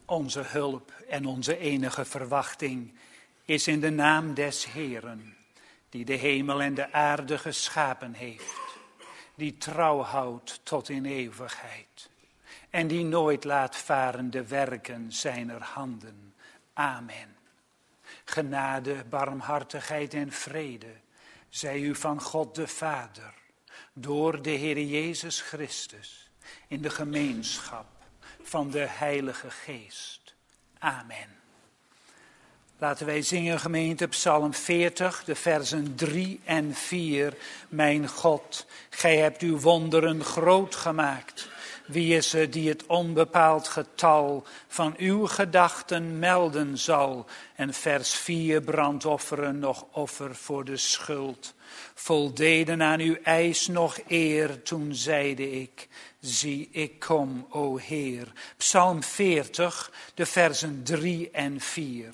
Onze hulp en onze enige verwachting is in de naam des Heeren, die de hemel en de aarde geschapen heeft, die trouw houdt tot in eeuwigheid en die nooit laat varen de werken zijner handen. Amen. Genade, barmhartigheid en vrede zij u van God de Vader, door de Heer Jezus Christus, in de gemeenschap van de Heilige Geest. Amen. Laten wij zingen, gemeente, Psalm 40, de versen 3 en 4. Mijn God, gij hebt uw wonderen groot gemaakt. Wie is er die het onbepaald getal van uw gedachten melden zal? En vers 4, brandofferen nog offer voor de schuld. Voldeden aan uw eis nog eer, toen zeide ik, zie ik kom, o Heer. Psalm 40, de versen 3 en 4.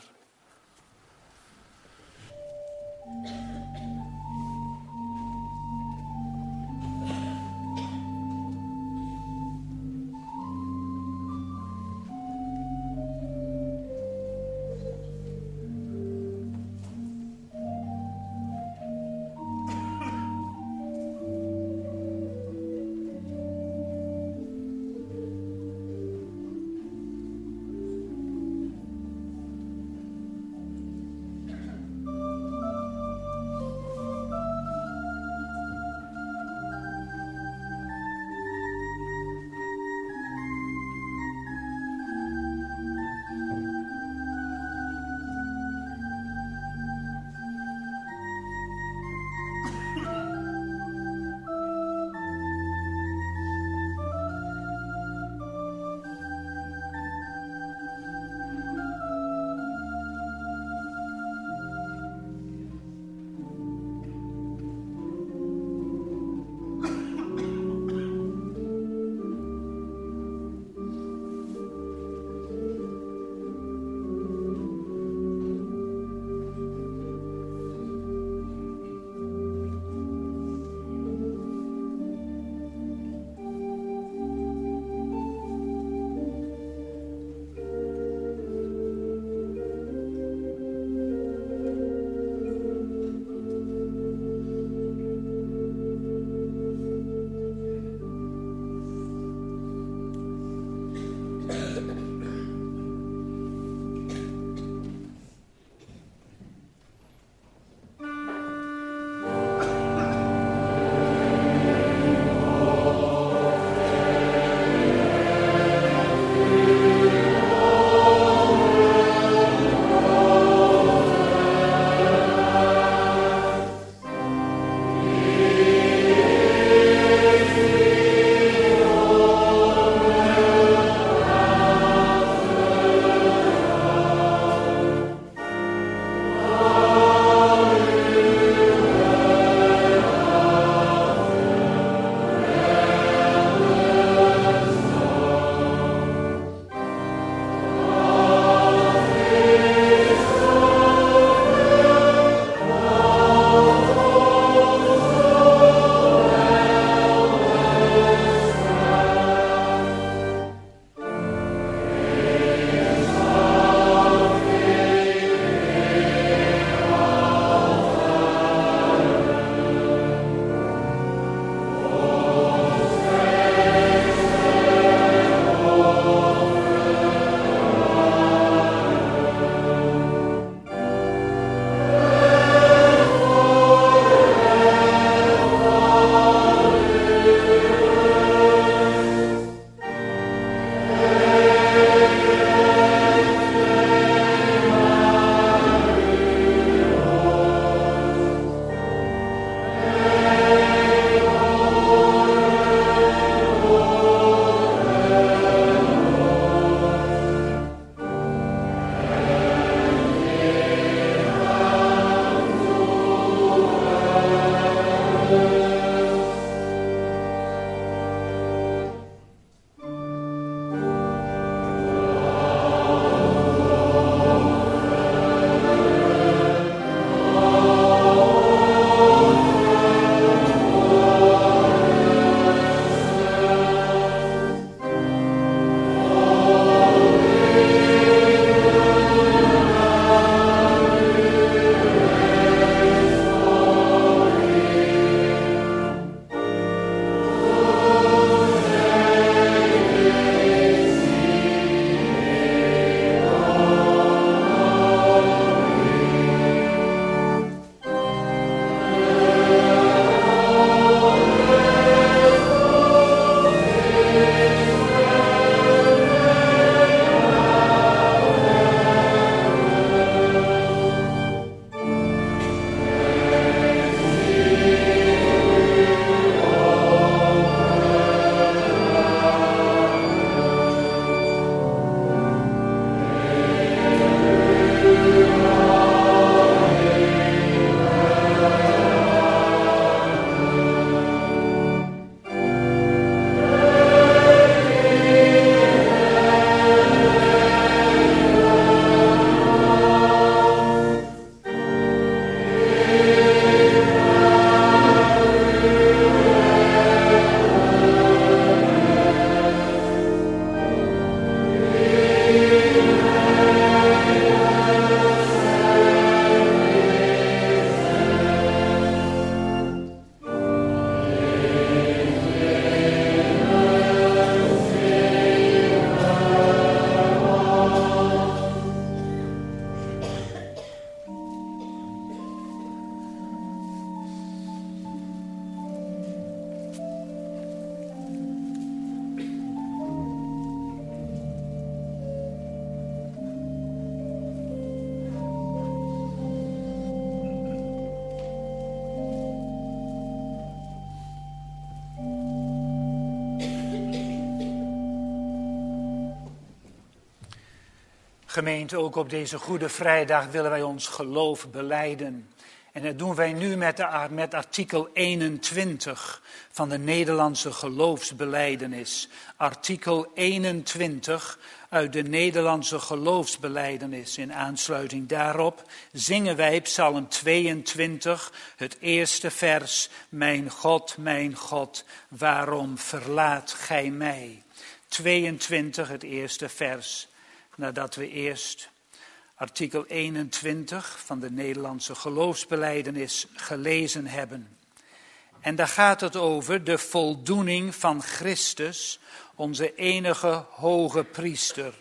Gemeente, ook op deze Goede Vrijdag willen wij ons geloof belijden. En dat doen wij nu met artikel 21 van de Nederlandse geloofsbelijdenis. Artikel 21 uit de Nederlandse geloofsbelijdenis. In aansluiting daarop zingen wij Psalm 22, het eerste vers. Mijn God, waarom verlaat gij mij? 22, het eerste vers. Nadat we eerst artikel 21 van de Nederlandse geloofsbelijdenis gelezen hebben. En daar gaat het over de voldoening van Christus, onze enige hoge priester.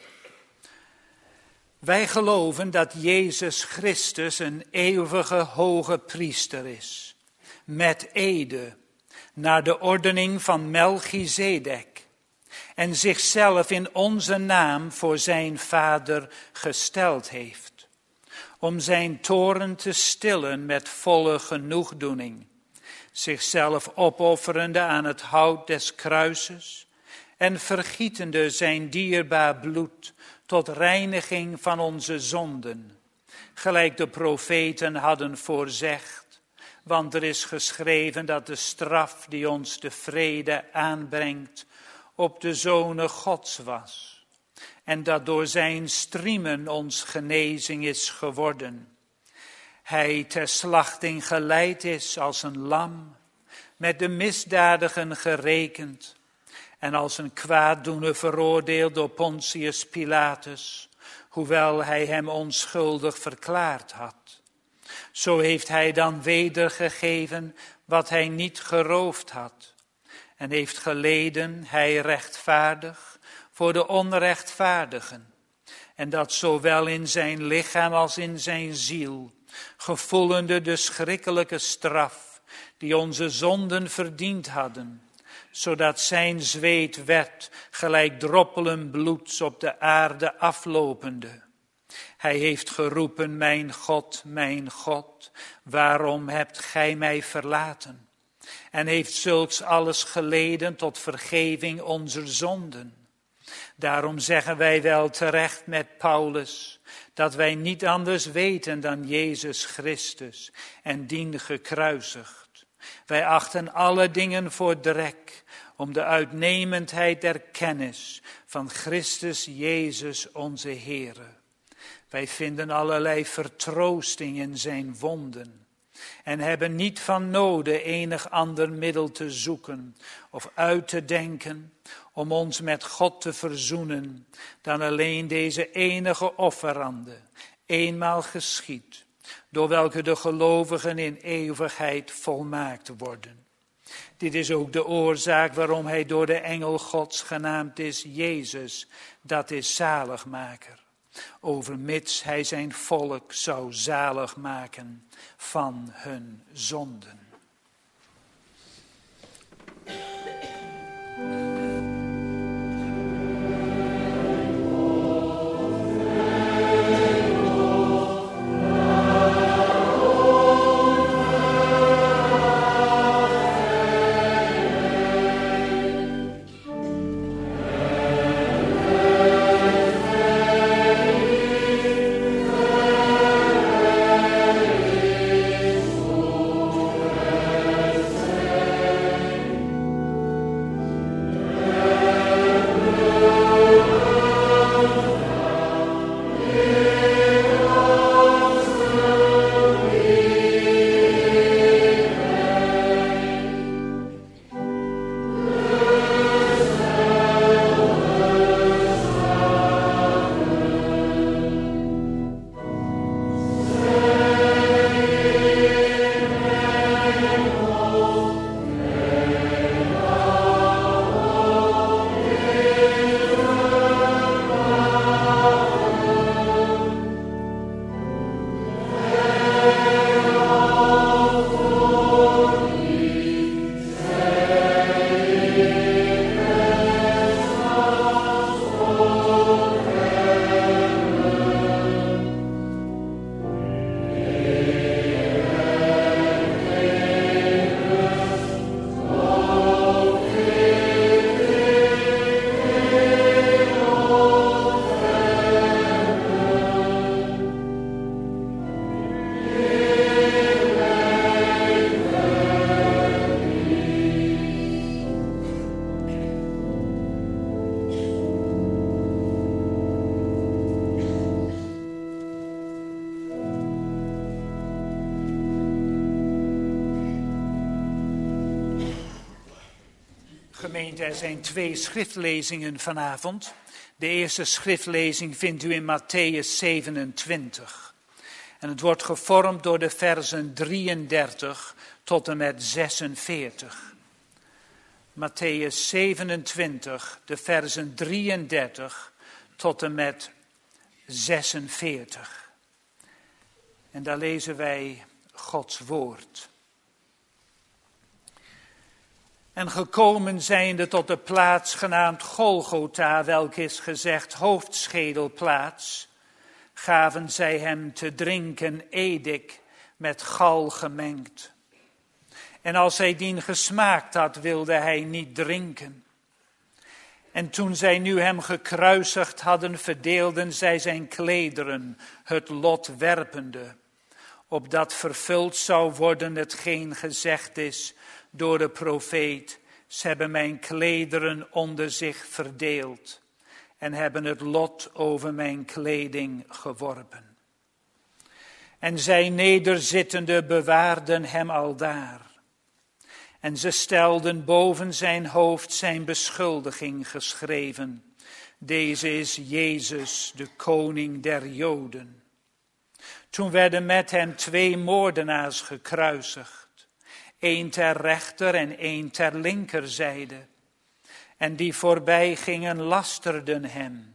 Wij geloven dat Jezus Christus een eeuwige hoge priester is. Met ede, naar de ordening van Melchizedek. En zichzelf in onze naam voor zijn Vader gesteld heeft. Om zijn toorn te stillen met volle genoegdoening. Zichzelf opofferende aan het hout des kruises. En vergietende zijn dierbaar bloed tot reiniging van onze zonden. Gelijk de profeten hadden voorzegd. Want er is geschreven dat de straf die ons de vrede aanbrengt op de Zonen Gods was. En dat door zijn striemen ons genezing is geworden. Hij ter slachting geleid is als een lam, met de misdadigen gerekend. En als een kwaaddoener veroordeeld door Pontius Pilatus, hoewel hij hem onschuldig verklaard had. Zo heeft hij dan wedergegeven wat hij niet geroofd had. En heeft geleden, hij rechtvaardig, voor de onrechtvaardigen. En dat zowel in zijn lichaam als in zijn ziel, gevoelende de schrikkelijke straf, die onze zonden verdiend hadden, zodat zijn zweet werd, gelijk droppelen bloeds op de aarde aflopende. Hij heeft geroepen, mijn God, waarom hebt gij mij verlaten? En heeft zulks alles geleden tot vergeving onze zonden. Daarom zeggen wij wel terecht met Paulus, dat wij niet anders weten dan Jezus Christus en dien gekruisigd. Wij achten alle dingen voor drek, om de uitnemendheid der kennis van Christus Jezus onze Heere. Wij vinden allerlei vertroosting in zijn wonden. En hebben niet van noden enig ander middel te zoeken of uit te denken om ons met God te verzoenen, dan alleen deze enige offerande, eenmaal geschied, door welke de gelovigen in eeuwigheid volmaakt worden. Dit is ook de oorzaak waarom hij door de engel Gods genaamd is Jezus, dat is zaligmaker. Overmits hij zijn volk zou zalig maken van hun zonden. Gemeente, er zijn 2 schriftlezingen vanavond. De eerste schriftlezing vindt u in Mattheüs 27. En het wordt gevormd door de versen 33 tot en met 46. Mattheüs 27, de versen 33 tot en met 46. En daar lezen wij Gods woord. En gekomen zijnde tot de plaats genaamd Golgotha, welke is gezegd hoofdschedelplaats, gaven zij hem te drinken edik met gal gemengd. En als hij dien gesmaakt had, wilde hij niet drinken. En toen zij nu hem gekruisigd hadden, verdeelden zij zijn klederen, het lot werpende, opdat vervuld zou worden hetgeen gezegd is door de profeet: ze hebben mijn klederen onder zich verdeeld en hebben het lot over mijn kleding geworpen. En zij nederzittende bewaarden hem aldaar. En ze stelden boven zijn hoofd zijn beschuldiging geschreven: deze is Jezus, de koning der Joden. Toen werden met hem 2 moordenaars gekruisigd, 1 ter rechter en 1 ter linkerzijde. En die voorbij gingen lasterden hem,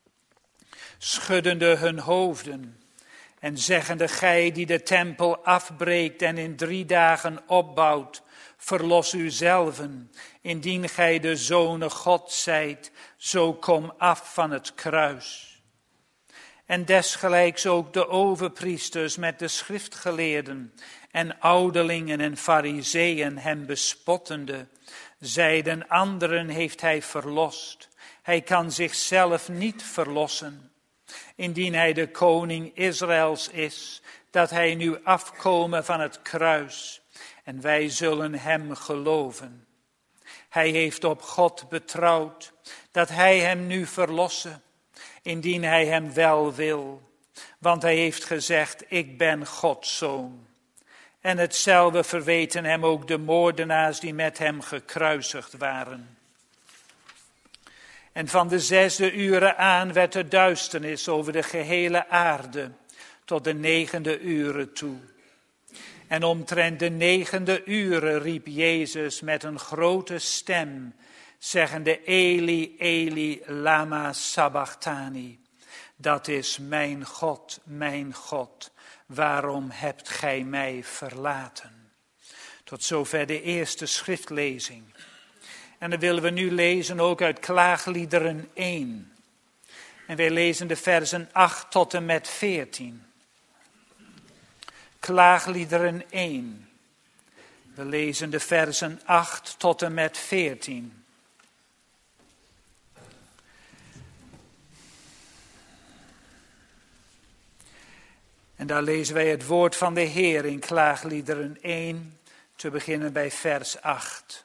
schuddende hun hoofden en zeggende: gij die de tempel afbreekt en in 3 dagen opbouwt, verlos uzelven, indien gij de Zonen Gods zijt, zo kom af van het kruis. En desgelijks ook de overpriesters met de schriftgeleerden en ouderlingen en farizeeën hem bespottende, zeiden: anderen heeft hij verlost, hij kan zichzelf niet verlossen. Indien hij de koning Israëls is, dat hij nu afkomen van het kruis, en wij zullen hem geloven. Hij heeft op God betrouwd, dat hij hem nu verlosse, indien hij hem wel wil. Want hij heeft gezegd: ik ben Gods zoon. En hetzelfde verweten hem ook de moordenaars die met hem gekruisigd waren. En van de 6e uren aan werd er duisternis over de gehele aarde, tot de 9e uren toe. En omtrent de 9e uren riep Jezus met een grote stem, zeggende: Eli, Eli, lama sabachthani. Dat is: mijn God, waarom hebt gij mij verlaten? Tot zover de eerste schriftlezing. En dan willen we nu lezen ook uit Klaagliederen 1. En wij lezen de versen 8 tot en met 14. Klaagliederen 1. We lezen de versen 8 tot en met 14. En daar lezen wij het woord van de Heer in Klaagliederen 1, te beginnen bij vers 8.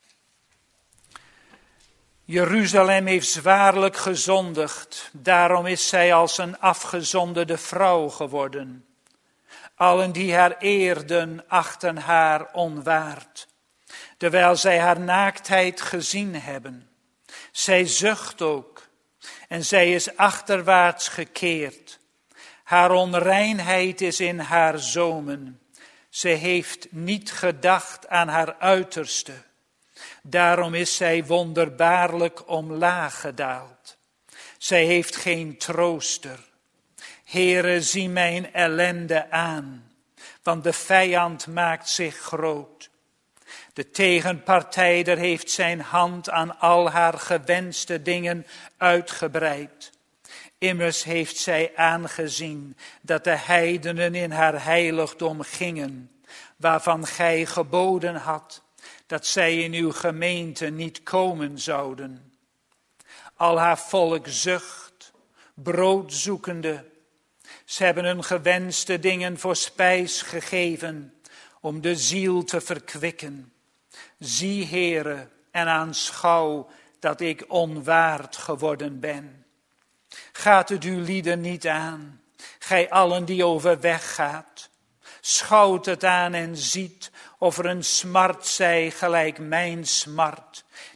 Jeruzalem heeft zwaarlijk gezondigd, daarom is zij als een afgezonderde vrouw geworden. Allen die haar eerden, achten haar onwaard, terwijl zij haar naaktheid gezien hebben. Zij zucht ook, en zij is achterwaarts gekeerd. Haar onreinheid is in haar zomen. Ze heeft niet gedacht aan haar uiterste. Daarom is zij wonderbaarlijk omlaag gedaald. Zij heeft geen trooster. Heere, zie mijn ellende aan, want de vijand maakt zich groot. De tegenpartijder heeft zijn hand aan al haar gewenste dingen uitgebreid. Immers heeft zij aangezien dat de heidenen in haar heiligdom gingen, waarvan gij geboden had, dat zij in uw gemeente niet komen zouden. Al haar volk zucht, brood zoekende. Ze hebben hun gewenste dingen voor spijs gegeven, om de ziel te verkwikken. Zie, Heere, en aanschouw dat ik onwaard geworden ben. Gaat het uw lieden niet aan, gij allen die overweg gaat? Schouwt het aan en ziet of er een smart zij gelijk mijn smart,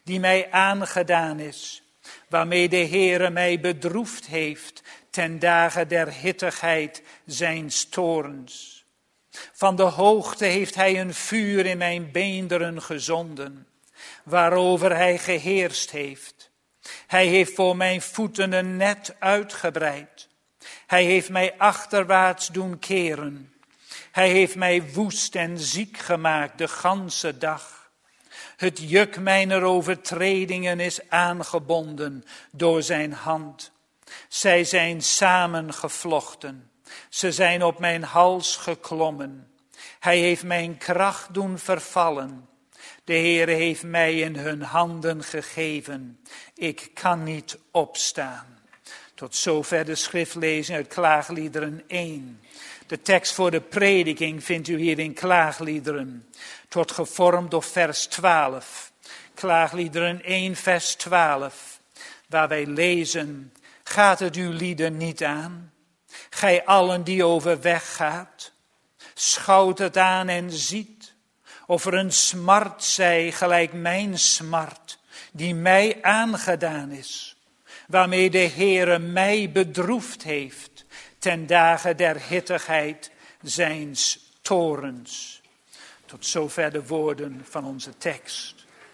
die mij aangedaan is, waarmee de Heere mij bedroefd heeft ten dagen der hittigheid zijns toorns. Van de hoogte heeft hij een vuur in mijn beenderen gezonden, waarover hij geheerst heeft. Hij heeft voor mijn voeten een net uitgebreid. Hij heeft mij achterwaarts doen keren. Hij heeft mij woest en ziek gemaakt de ganse dag. Het juk mijner overtredingen is aangebonden door zijn hand. Zij zijn samengevlochten. Ze zijn op mijn hals geklommen. Hij heeft mijn kracht doen vervallen. De Heere heeft mij in hun handen gegeven. Ik kan niet opstaan. Tot zover de schriftlezing uit Klaagliederen 1. De tekst voor de prediking vindt u hier in Klaagliederen. Het wordt gevormd door vers 12. Klaagliederen 1 vers 12. Waar wij lezen: gaat het uw lieden niet aan? Gij allen die overweg gaat. Schouwt het aan en ziet. Of er een smart zij gelijk mijn smart, die mij aangedaan is. Waarmee de Heere mij bedroefd heeft ten dagen der hittigheid zijns toorns. Tot zover de woorden van onze tekst.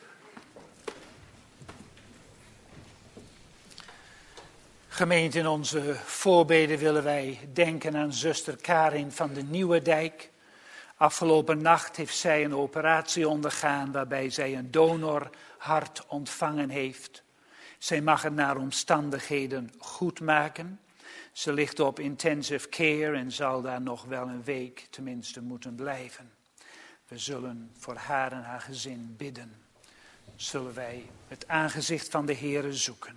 Gemeente, in onze voorbeden willen wij denken aan zuster Karin van de Nieuwedijk. Afgelopen nacht heeft zij een operatie ondergaan waarbij zij een donorhart ontvangen heeft. Zij mag het naar omstandigheden goed maken. Ze ligt op intensive care en zal daar nog wel een week tenminste moeten blijven. We zullen voor haar en haar gezin bidden. Zullen wij het aangezicht van de Heere zoeken.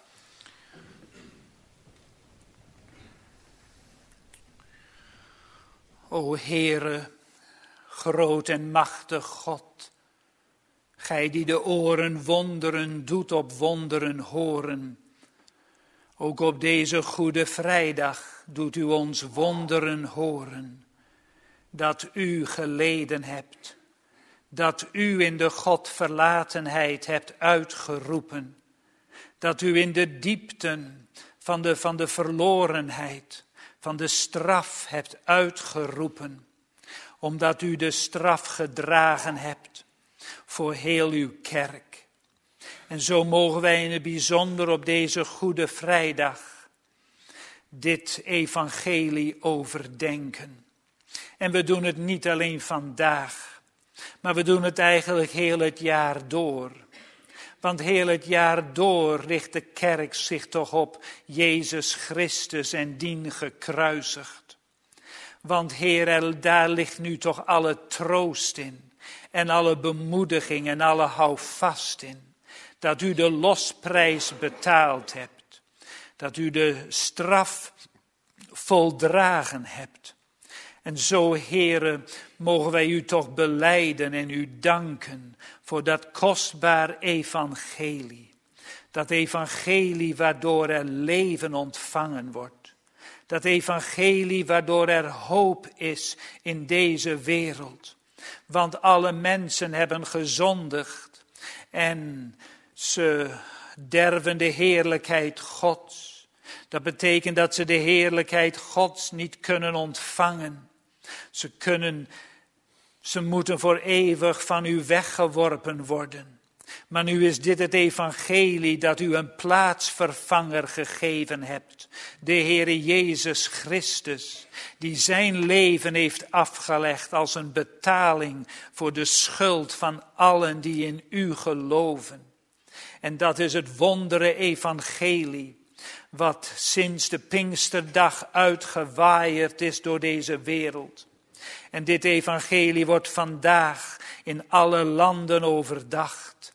O Heere, groot en machtig God, gij die de oren wonderen doet op wonderen horen. Ook op deze Goede Vrijdag doet u ons wonderen horen. Dat u geleden hebt, dat u in de Godverlatenheid hebt uitgeroepen. Dat u in de diepten van de verlorenheid, van de straf hebt uitgeroepen. Omdat u de straf gedragen hebt voor heel uw kerk. En zo mogen wij in het bijzonder op deze Goede Vrijdag dit evangelie overdenken. En we doen het niet alleen vandaag, maar we doen het eigenlijk heel het jaar door. Want heel het jaar door richt de kerk zich toch op Jezus Christus en dien gekruisigd. Want Heer, daar ligt nu toch alle troost in en alle bemoediging en alle houvast in. Dat u de losprijs betaald hebt. Dat u de straf voldragen hebt. En zo, Heere, mogen wij u toch belijden en u danken voor dat kostbaar evangelie. Dat evangelie waardoor er leven ontvangen wordt. Dat evangelie waardoor er hoop is in deze wereld. Want alle mensen hebben gezondigd en ze derven de heerlijkheid Gods. Dat betekent dat ze de heerlijkheid Gods niet kunnen ontvangen. Ze moeten voor eeuwig van u weggeworpen worden. Maar nu is dit het evangelie dat u een plaatsvervanger gegeven hebt. De Heere Jezus Christus, die zijn leven heeft afgelegd als een betaling voor de schuld van allen die in u geloven. En dat is het wondere evangelie, wat sinds de Pinksterdag uitgewaaierd is door deze wereld. En dit evangelie wordt vandaag in alle landen overdacht.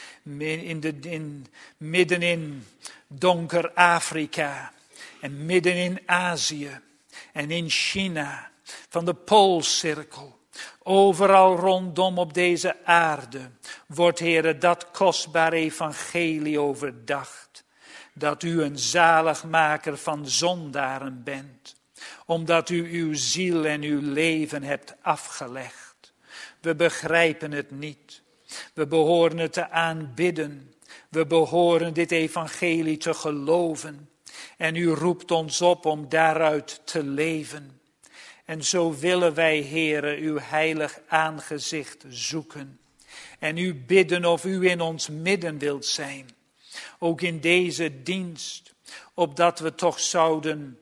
Midden in donker Afrika en midden in Azië en in China, van de Poolcirkel. Overal rondom op deze aarde wordt, Heere, dat kostbaar evangelie overdacht. Dat u een zaligmaker van zondaren bent. Omdat u uw ziel en uw leven hebt afgelegd. We begrijpen het niet. We behoren het te aanbidden. We behoren dit evangelie te geloven. En u roept ons op om daaruit te leven. En zo willen wij, Heere, uw heilig aangezicht zoeken. En u bidden of u in ons midden wilt zijn. Ook in deze dienst, opdat we toch zouden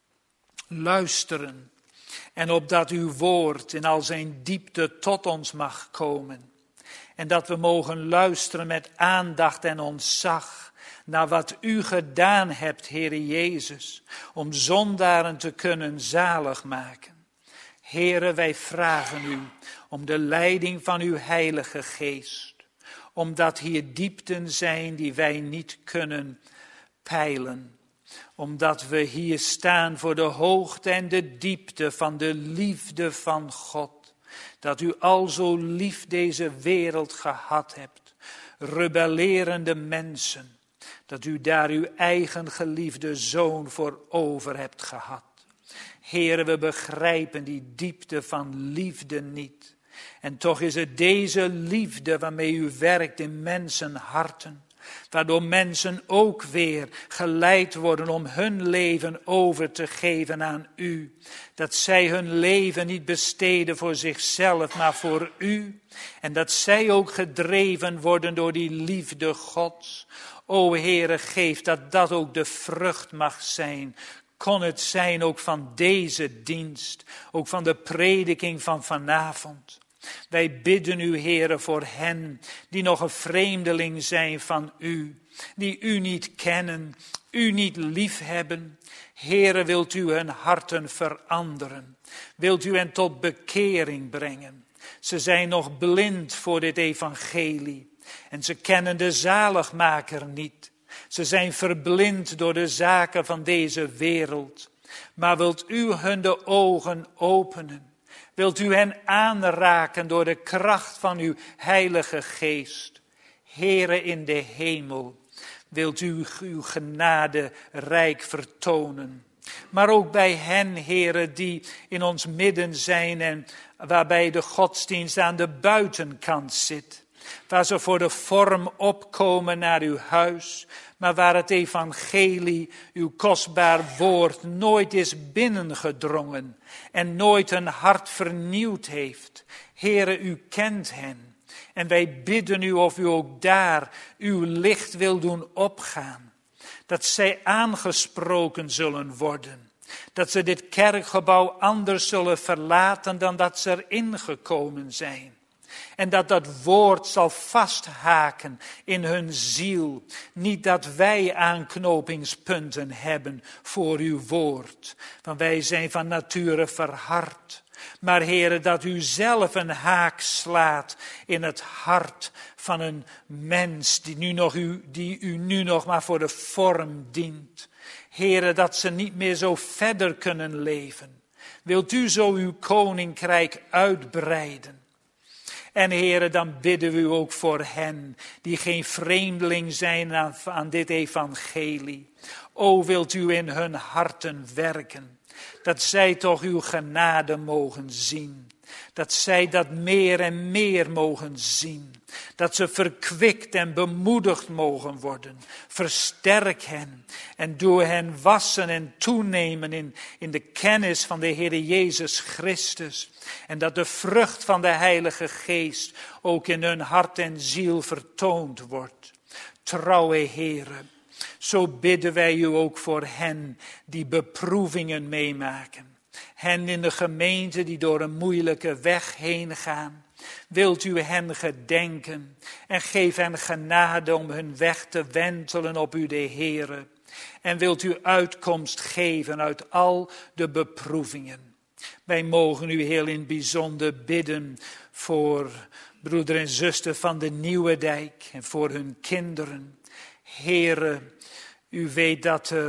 luisteren. En opdat uw woord in al zijn diepte tot ons mag komen. En dat we mogen luisteren met aandacht en ontzag naar wat u gedaan hebt, Heere Jezus, om zondaren te kunnen zalig maken. Heere, wij vragen u om de leiding van uw Heilige Geest, omdat hier diepten zijn die wij niet kunnen peilen. Omdat we hier staan voor de hoogte en de diepte van de liefde van God. Dat u al zo lief deze wereld gehad hebt. Rebellerende mensen. Dat u daar uw eigen geliefde zoon voor over hebt gehad. Heere, we begrijpen die diepte van liefde niet. En toch is het deze liefde waarmee u werkt in mensenharten. Waardoor mensen ook weer geleid worden om hun leven over te geven aan u. Dat zij hun leven niet besteden voor zichzelf, maar voor u. En dat zij ook gedreven worden door die liefde Gods. O Heere, geef dat dat ook de vrucht mag zijn. Kon het zijn ook van deze dienst, ook van de prediking van vanavond. Wij bidden u, Heere, voor hen die nog een vreemdeling zijn van u, die u niet kennen, u niet liefhebben. Heere, wilt u hun harten veranderen? Wilt u hen tot bekering brengen? Ze zijn nog blind voor dit evangelie en ze kennen de zaligmaker niet. Ze zijn verblind door de zaken van deze wereld. Maar wilt u hun de ogen openen? Wilt u hen aanraken door de kracht van uw Heilige Geest? Heere in de hemel, wilt u uw genade rijk vertonen? Maar ook bij hen, Heere, die in ons midden zijn en waarbij de godsdienst aan de buitenkant zit. Waar ze voor de vorm opkomen naar uw huis, maar waar het evangelie, uw kostbaar woord, nooit is binnengedrongen en nooit hun hart vernieuwd heeft. Heere, u kent hen. En wij bidden u of u ook daar uw licht wil doen opgaan. Dat zij aangesproken zullen worden. Dat ze dit kerkgebouw anders zullen verlaten dan dat ze erin gekomen zijn. En dat dat woord zal vasthaken in hun ziel. Niet dat wij aanknopingspunten hebben voor uw woord. Want wij zijn van nature verhard. Maar Heere, dat u zelf een haak slaat in het hart van een mens die u nu nog maar voor de vorm dient. Heere, dat ze niet meer zo verder kunnen leven. Wilt u zo uw koninkrijk uitbreiden? En Heere, dan bidden we u ook voor hen die geen vreemdeling zijn aan dit evangelie. O, wilt u in hun harten werken, dat zij toch uw genade mogen zien. Dat zij dat meer en meer mogen zien. Dat ze verkwikt en bemoedigd mogen worden. Versterk hen en doe hen wassen en toenemen in de kennis van de Heer Jezus Christus. En dat de vrucht van de Heilige Geest ook in hun hart en ziel vertoond wordt. Trouwe Heere, zo bidden wij u ook voor hen die beproevingen meemaken. Hen in de gemeente die door een moeilijke weg heen gaan. Wilt u hen gedenken en geef hen genade om hun weg te wentelen op u de Heere. En wilt u uitkomst geven uit al de beproevingen. Wij mogen u heel in het bijzonder bidden voor broeder en zuster van de Nieuwe Dijk en voor hun kinderen. Heere, u weet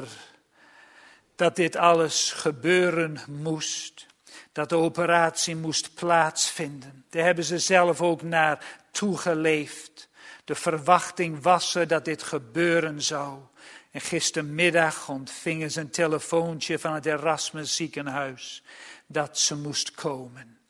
dat dit alles gebeuren moest. Dat de operatie moest plaatsvinden. Daar hebben ze zelf ook naar toegeleefd. De verwachting was er dat dit gebeuren zou. En gistermiddag ontvingen ze een telefoontje van het Erasmus ziekenhuis dat ze moest komen.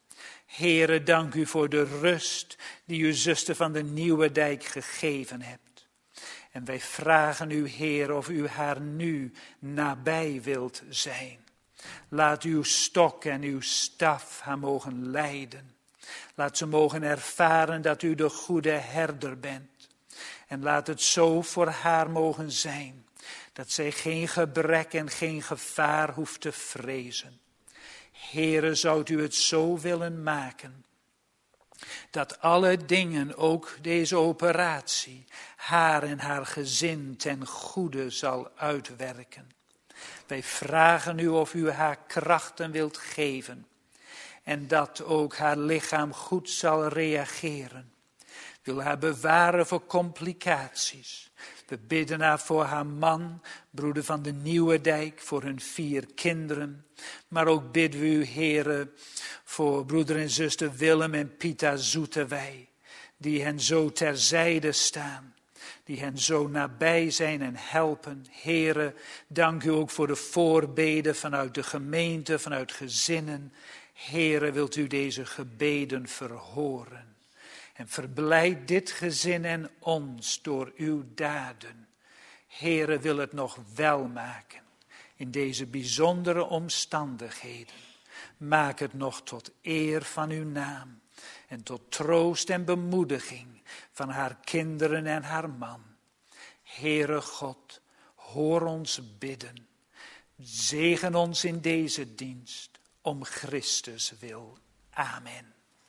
Heere, dank u voor de rust die uw zuster van de Nieuwedijk gegeven hebt. En wij vragen u, Heer, of u haar nu nabij wilt zijn. Laat uw stok en uw staf haar mogen leiden. Laat ze mogen ervaren dat u de goede herder bent. En laat het zo voor haar mogen zijn, dat zij geen gebrek en geen gevaar hoeft te vrezen. Heere, zou u het zo willen maken, dat alle dingen, ook deze operatie, haar en haar gezin ten goede zal uitwerken. Wij vragen u of u haar krachten wilt geven en dat ook haar lichaam goed zal reageren. Wil haar bewaren voor complicaties. We bidden haar voor haar man, broeder van de Nieuwedijk, voor hun 4 kinderen. Maar ook bidden we u, Heere, voor broeder en zuster Willem en Pieter Zoetewij, die hen zo terzijde staan, die hen zo nabij zijn en helpen. Heere, dank u ook voor de voorbeden vanuit de gemeente, vanuit gezinnen. Heere, wilt u deze gebeden verhoren. En verblijd dit gezin en ons door uw daden. Heere, wil het nog wel maken in deze bijzondere omstandigheden. Maak het nog tot eer van uw naam en tot troost en bemoediging van haar kinderen en haar man. Heere God, hoor ons bidden. Zegen ons in deze dienst om Christus wil. Amen.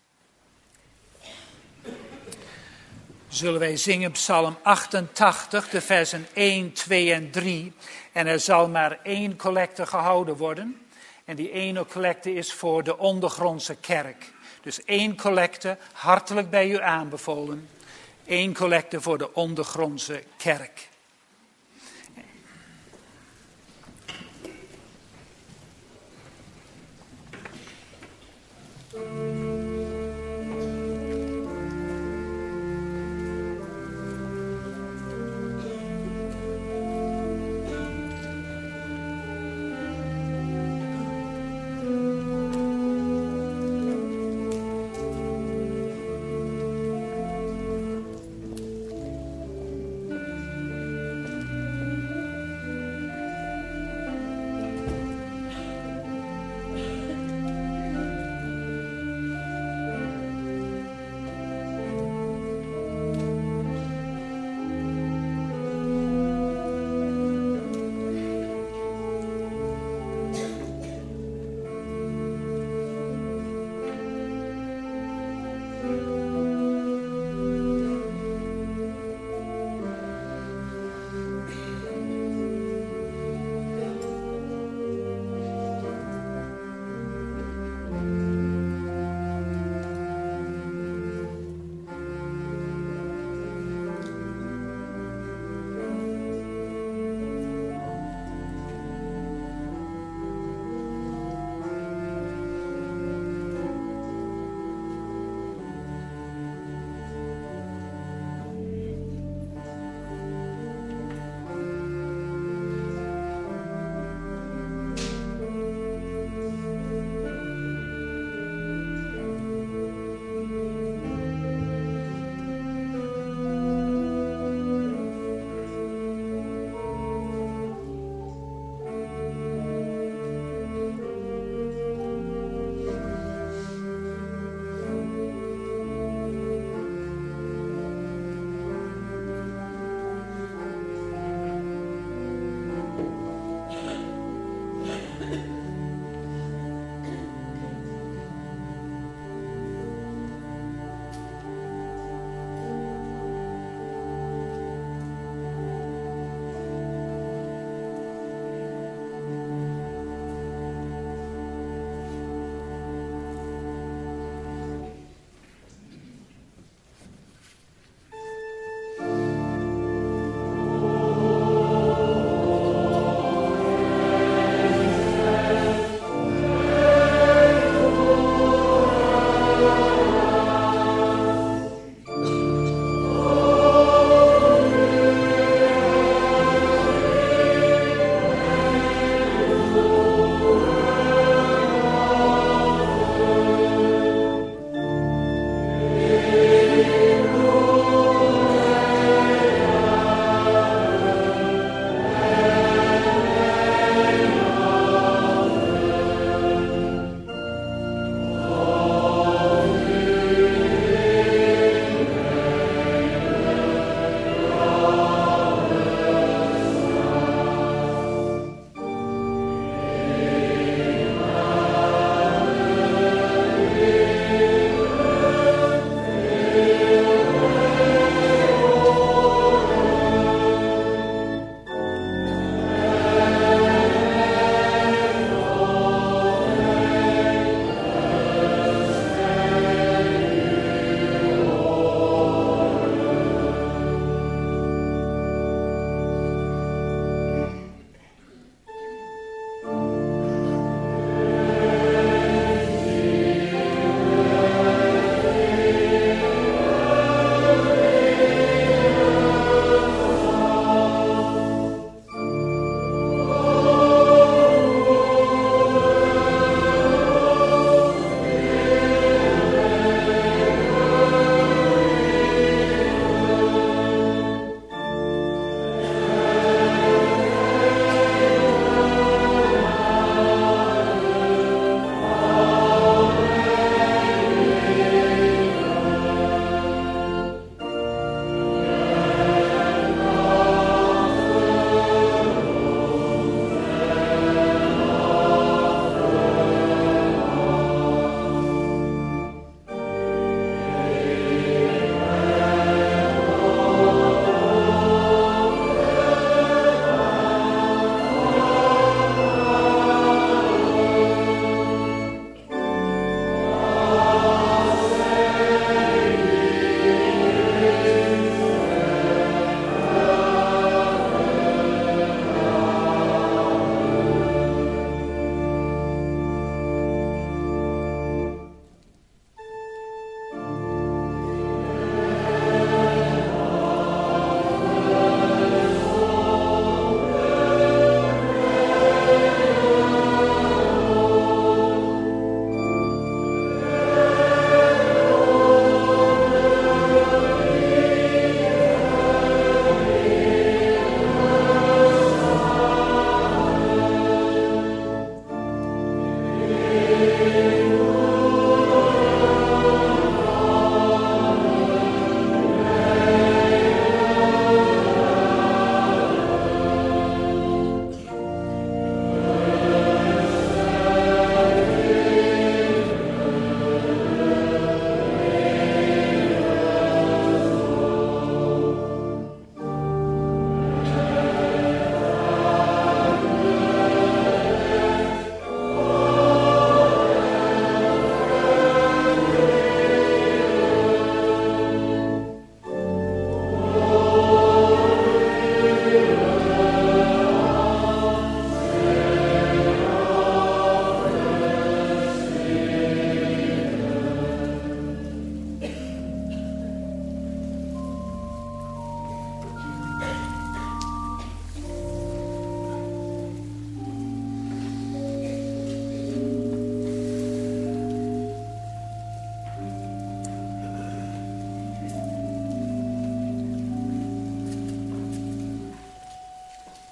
Zullen wij zingen Psalm 88, de versen 1, 2 en 3. En er zal maar 1 collecte gehouden worden. En die 1 collecte is voor de ondergrondse kerk. Dus 1 collecte, hartelijk bij u aanbevolen. 1 collecte voor de ondergrondse kerk.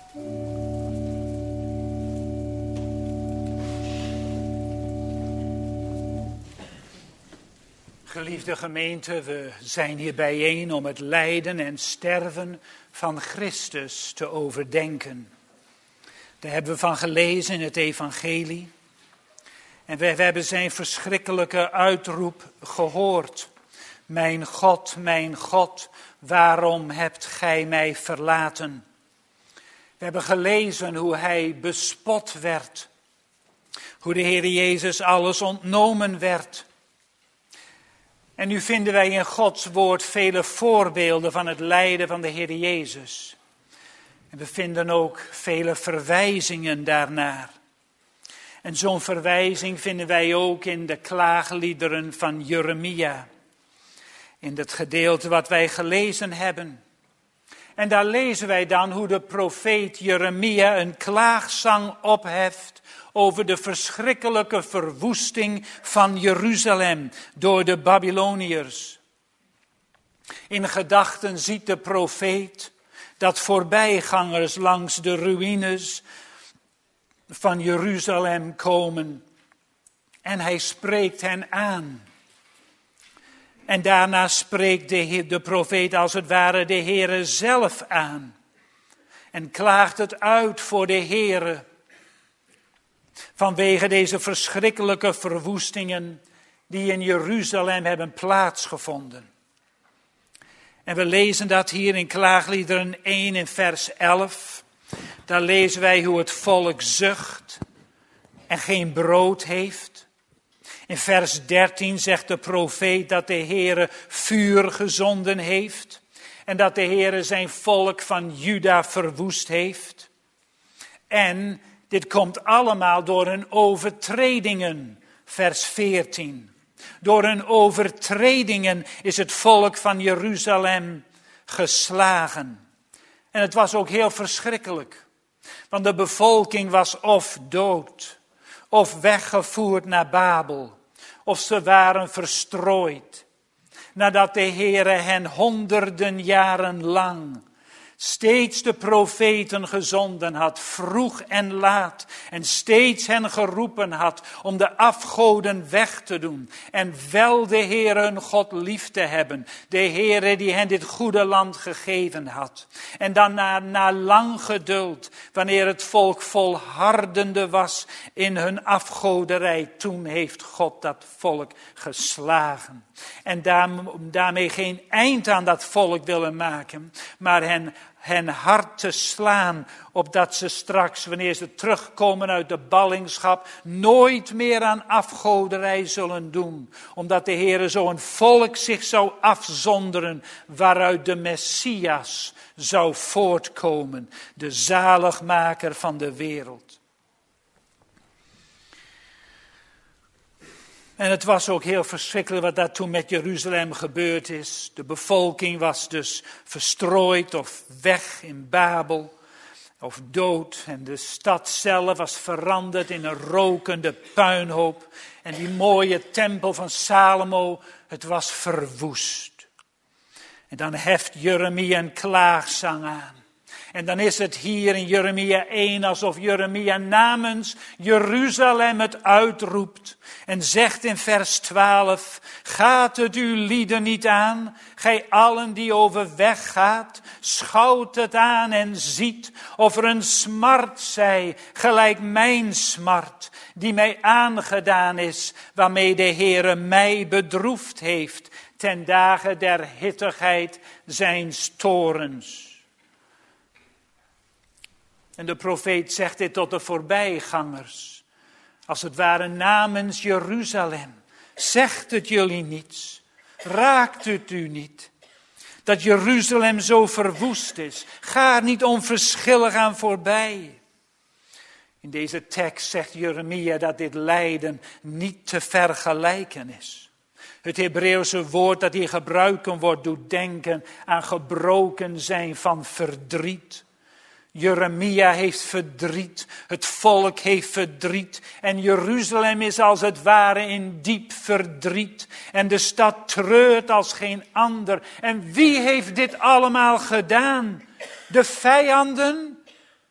Geliefde gemeente, we zijn hier bijeen om het lijden en sterven van Christus te overdenken. Daar hebben we van gelezen in het evangelie. En we hebben zijn verschrikkelijke uitroep gehoord. Mijn God, waarom hebt gij mij verlaten? We hebben gelezen hoe hij bespot werd. Hoe de Heer Jezus alles ontnomen werd. En nu vinden wij in Gods woord vele voorbeelden van het lijden van de Heer Jezus. En we vinden ook vele verwijzingen daarnaar. En zo'n verwijzing vinden wij ook in de klaagliederen van Jeremia. In het gedeelte wat wij gelezen hebben. En daar lezen wij dan hoe de profeet Jeremia een klaagzang opheft over de verschrikkelijke verwoesting van Jeruzalem door de Babyloniërs. In gedachten ziet de profeet dat voorbijgangers langs de ruïnes van Jeruzalem komen. En hij spreekt hen aan. En daarna spreekt de profeet als het ware de Heere zelf aan. En klaagt het uit voor de Heere. Vanwege deze verschrikkelijke verwoestingen die in Jeruzalem hebben plaatsgevonden. En we lezen dat hier in Klaagliederen 1 in vers 11. Daar lezen wij hoe het volk zucht en geen brood heeft. In vers 13 zegt de profeet dat de Heere vuur gezonden heeft. En dat de Heere zijn volk van Juda verwoest heeft. En dit komt allemaal door hun overtredingen. Vers 14. Door hun overtredingen is het volk van Jeruzalem geslagen. En het was ook heel verschrikkelijk. Want de bevolking was of dood, of weggevoerd naar Babel, of ze waren verstrooid. Nadat de Heere hen honderden jaren lang steeds de profeten gezonden had, vroeg en laat, en steeds hen geroepen had om de afgoden weg te doen en wel de Heere hun God lief te hebben, de Heere die hen dit goede land gegeven had. En dan na lang geduld, wanneer het volk volhardende was in hun afgoderij, toen heeft God dat volk geslagen. En daarmee geen eind aan dat volk willen maken, maar hen hard te slaan, opdat ze straks, wanneer ze terugkomen uit de ballingschap, nooit meer aan afgoderij zullen doen. Omdat de Heere zo'n volk zich zou afzonderen, waaruit de Messias zou voortkomen, de zaligmaker van de wereld. En het was ook heel verschrikkelijk wat daar toen met Jeruzalem gebeurd is. De bevolking was dus verstrooid of weg in Babel of dood. En de stad zelf was veranderd in een rokende puinhoop. En die mooie tempel van Salomo, het was verwoest. En dan heft Jeremia een klaagzang aan. En dan is het hier in Jeremia 1 alsof Jeremia namens Jeruzalem het uitroept. En zegt in vers 12, gaat het uw lieden niet aan, gij allen die overweg gaat, schouwt het aan en ziet of er een smart zij, gelijk mijn smart, die mij aangedaan is, waarmee de Heere mij bedroefd heeft, ten dagen der hittigheid zijns toorns. En de profeet zegt dit tot de voorbijgangers, als het ware namens Jeruzalem. Zegt het jullie niets? Raakt het u niet? Dat Jeruzalem zo verwoest is. Ga er niet onverschillig aan voorbij. In deze tekst zegt Jeremia dat dit lijden niet te vergelijken is. Het Hebreeuwse woord dat hier gebruikt wordt doet denken aan gebroken zijn van verdriet. Jeremia heeft verdriet, het volk heeft verdriet en Jeruzalem is als het ware in diep verdriet en de stad treurt als geen ander. En wie heeft dit allemaal gedaan? De vijanden?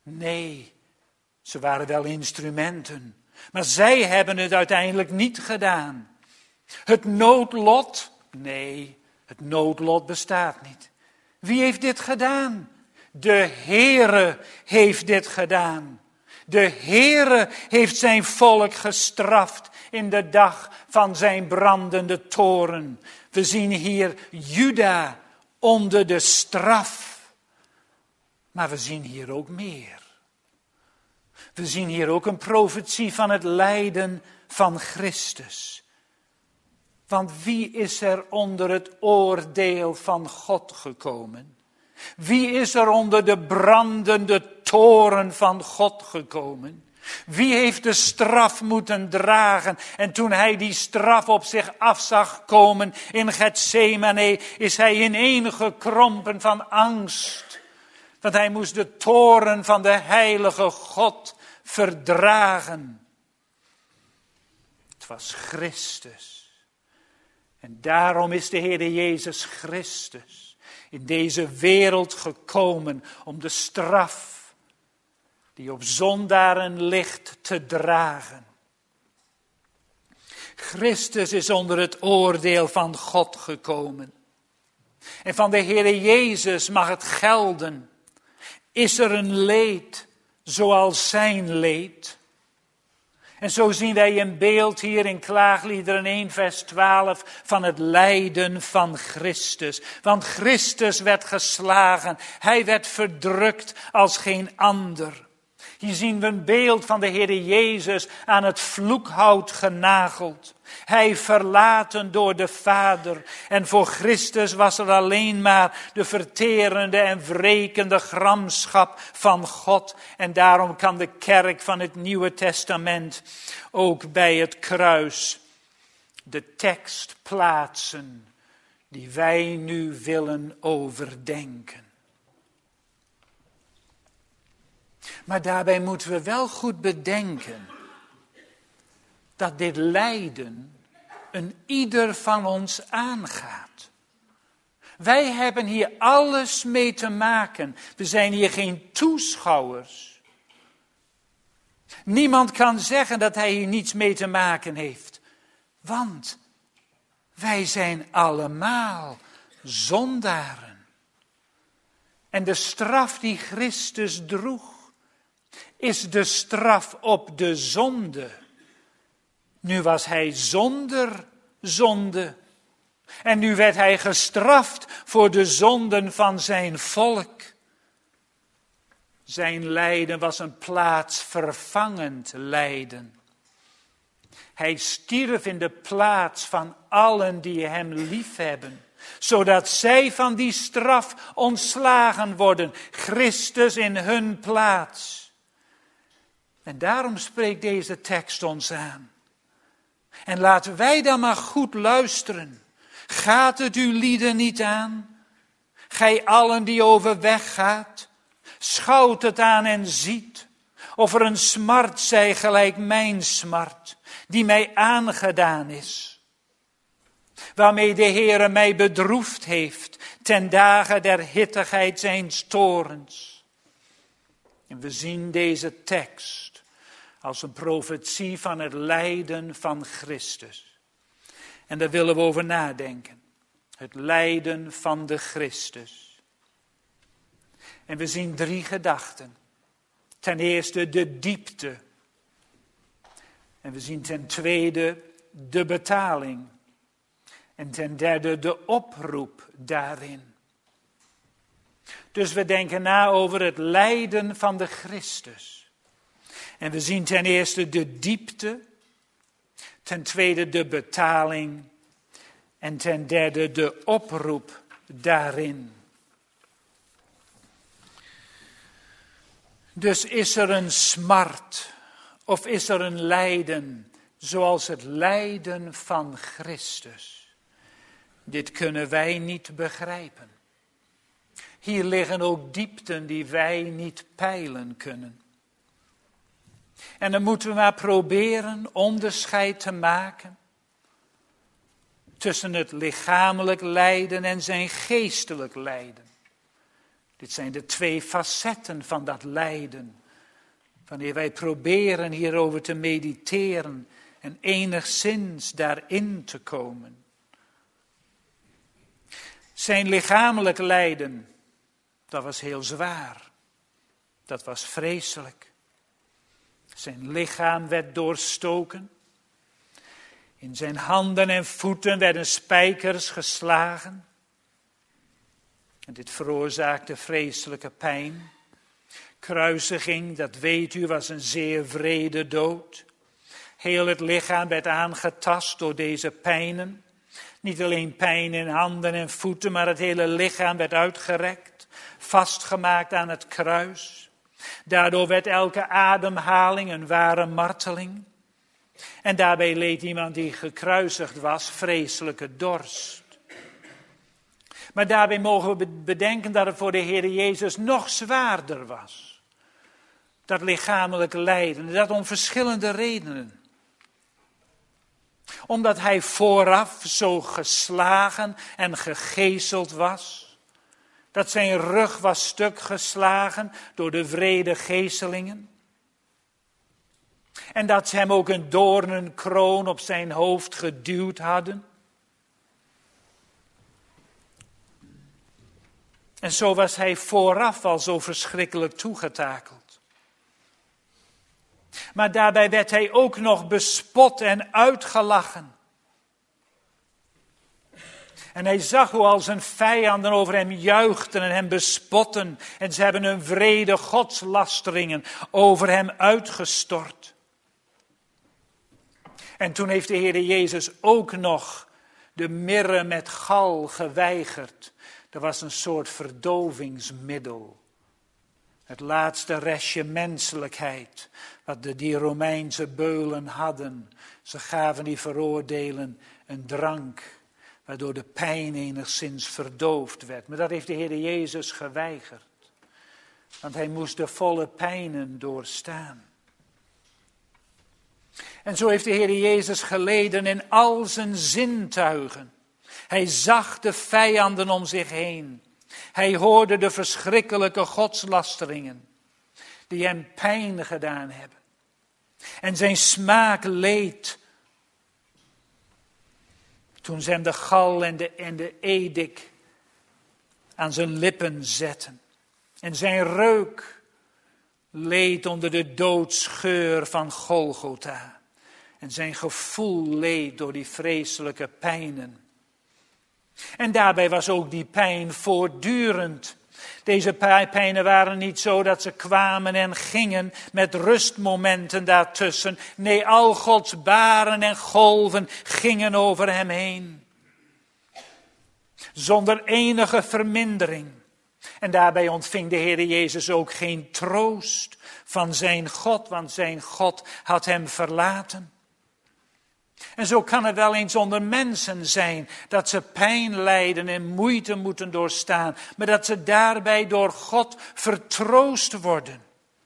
Nee, ze waren wel instrumenten, maar zij hebben het uiteindelijk niet gedaan. Het noodlot? Nee, het noodlot bestaat niet. Wie heeft dit gedaan? De Heere heeft dit gedaan. De Heere heeft zijn volk gestraft in de dag van zijn brandende toorn. We zien hier Juda onder de straf. Maar we zien hier ook meer. We zien hier ook een profetie van het lijden van Christus. Want wie is er onder het oordeel van God gekomen? Wie is er onder de brandende toren van God gekomen? Wie heeft de straf moeten dragen? En toen hij die straf op zich af zag komen in Getsemane, is hij ineengekrompen van angst. Want hij moest de toren van de heilige God verdragen. Het was Christus. En daarom is de Heer Jezus Christus in deze wereld gekomen om de straf die op zondaren ligt te dragen. Christus is onder het oordeel van God gekomen. En van de Heer Jezus mag het gelden. Is er een leed zoals zijn leed? En zo zien wij een beeld hier in Klaagliederen 1 vers 12 van het lijden van Christus. Want Christus werd geslagen, hij werd verdrukt als geen ander. Hier zien we een beeld van de Heer Jezus aan het vloekhout genageld. Hij verlaten door de Vader. En voor Christus was er alleen maar de verterende en wrekende gramschap van God. En daarom kan de kerk van het Nieuwe Testament ook bij het kruis de tekst plaatsen die wij nu willen overdenken. Maar daarbij moeten we wel goed bedenken dat dit lijden een ieder van ons aangaat. Wij hebben hier alles mee te maken. We zijn hier geen toeschouwers. Niemand kan zeggen dat hij hier niets mee te maken heeft. Want wij zijn allemaal zondaren. En de straf die Christus droeg, is de straf op de zonde. Nu was hij zonder zonde. En nu werd hij gestraft voor de zonden van zijn volk. Zijn lijden was een plaatsvervangend lijden. Hij stierf in de plaats van allen die hem liefhebben, zodat zij van die straf ontslagen worden. Christus in hun plaats. En daarom spreekt deze tekst ons aan. En laten wij dan maar goed luisteren. Gaat het u lieden niet aan? Gij allen die overweg gaat, schouwt het aan en ziet. Of er een smart zij gelijk mijn smart, die mij aangedaan is. Waarmee de Heere mij bedroefd heeft, ten dagen der hittigheid zijns toorns. En we zien deze tekst als een profetie van het lijden van Christus. En daar willen we over nadenken. Het lijden van de Christus. En we zien 3 gedachten. Ten eerste de diepte. En we zien ten tweede de betaling. En ten derde de oproep daarin. Dus we denken na over het lijden van de Christus. En we zien ten eerste de diepte, ten tweede de betaling en ten derde de oproep daarin. Dus is er een smart of is er een lijden zoals het lijden van Christus? Dit kunnen wij niet begrijpen. Hier liggen ook diepten die wij niet peilen kunnen. En dan moeten we maar proberen onderscheid te maken tussen het lichamelijk lijden en zijn geestelijk lijden. Dit zijn de twee facetten van dat lijden. Wanneer wij proberen hierover te mediteren en enigszins daarin te komen. Zijn lichamelijk lijden, dat was heel zwaar. Dat was vreselijk. Zijn lichaam werd doorstoken. In zijn handen en voeten werden spijkers geslagen. En dit veroorzaakte vreselijke pijn. Kruisiging, dat weet u, was een zeer wrede dood. Heel het lichaam werd aangetast door deze pijnen. Niet alleen pijn in handen en voeten, maar het hele lichaam werd uitgerekt. Vastgemaakt aan het kruis. Daardoor werd elke ademhaling een ware marteling. En daarbij leed iemand die gekruisigd was vreselijke dorst. Maar daarbij mogen we bedenken dat het voor de Heer Jezus nog zwaarder was. Dat lichamelijk lijden, dat om verschillende redenen. Omdat hij vooraf zo geslagen en gegezeld was. Dat zijn rug was stuk geslagen door de wrede gezelingen. En dat ze hem ook een doornenkroon op zijn hoofd geduwd hadden. En zo was hij vooraf al zo verschrikkelijk toegetakeld. Maar daarbij werd hij ook nog bespot en uitgelachen. En hij zag hoe al zijn vijanden over hem juichten en hem bespotten. En ze hebben hun wrede godslasteringen over hem uitgestort. En toen heeft de Heer Jezus ook nog de mirre met gal geweigerd. Dat was een soort verdovingsmiddel. Het laatste restje menselijkheid wat die Romeinse beulen hadden. Ze gaven die veroordelen een drank waardoor de pijn enigszins verdoofd werd. Maar dat heeft de Heer Jezus geweigerd. Want hij moest de volle pijnen doorstaan. En zo heeft de Heer Jezus geleden in al zijn zintuigen. Hij zag de vijanden om zich heen. Hij hoorde de verschrikkelijke godslasteringen die hem pijn gedaan hebben. En zijn smaak leed toen ze hem de gal en de edik aan zijn lippen zetten. En zijn reuk leed onder de doodsgeur van Golgotha. En zijn gevoel leed door die vreselijke pijnen. En daarbij was ook die pijn voortdurend. Deze pijnen waren niet zo dat ze kwamen en gingen met rustmomenten daartussen. Nee, al Gods baren en golven gingen over hem heen. Zonder enige vermindering. En daarbij ontving de Heer Jezus ook geen troost van zijn God, want zijn God had hem verlaten. En zo kan het wel eens onder mensen zijn dat ze pijn lijden en moeite moeten doorstaan, maar dat ze daarbij door God vertroost worden.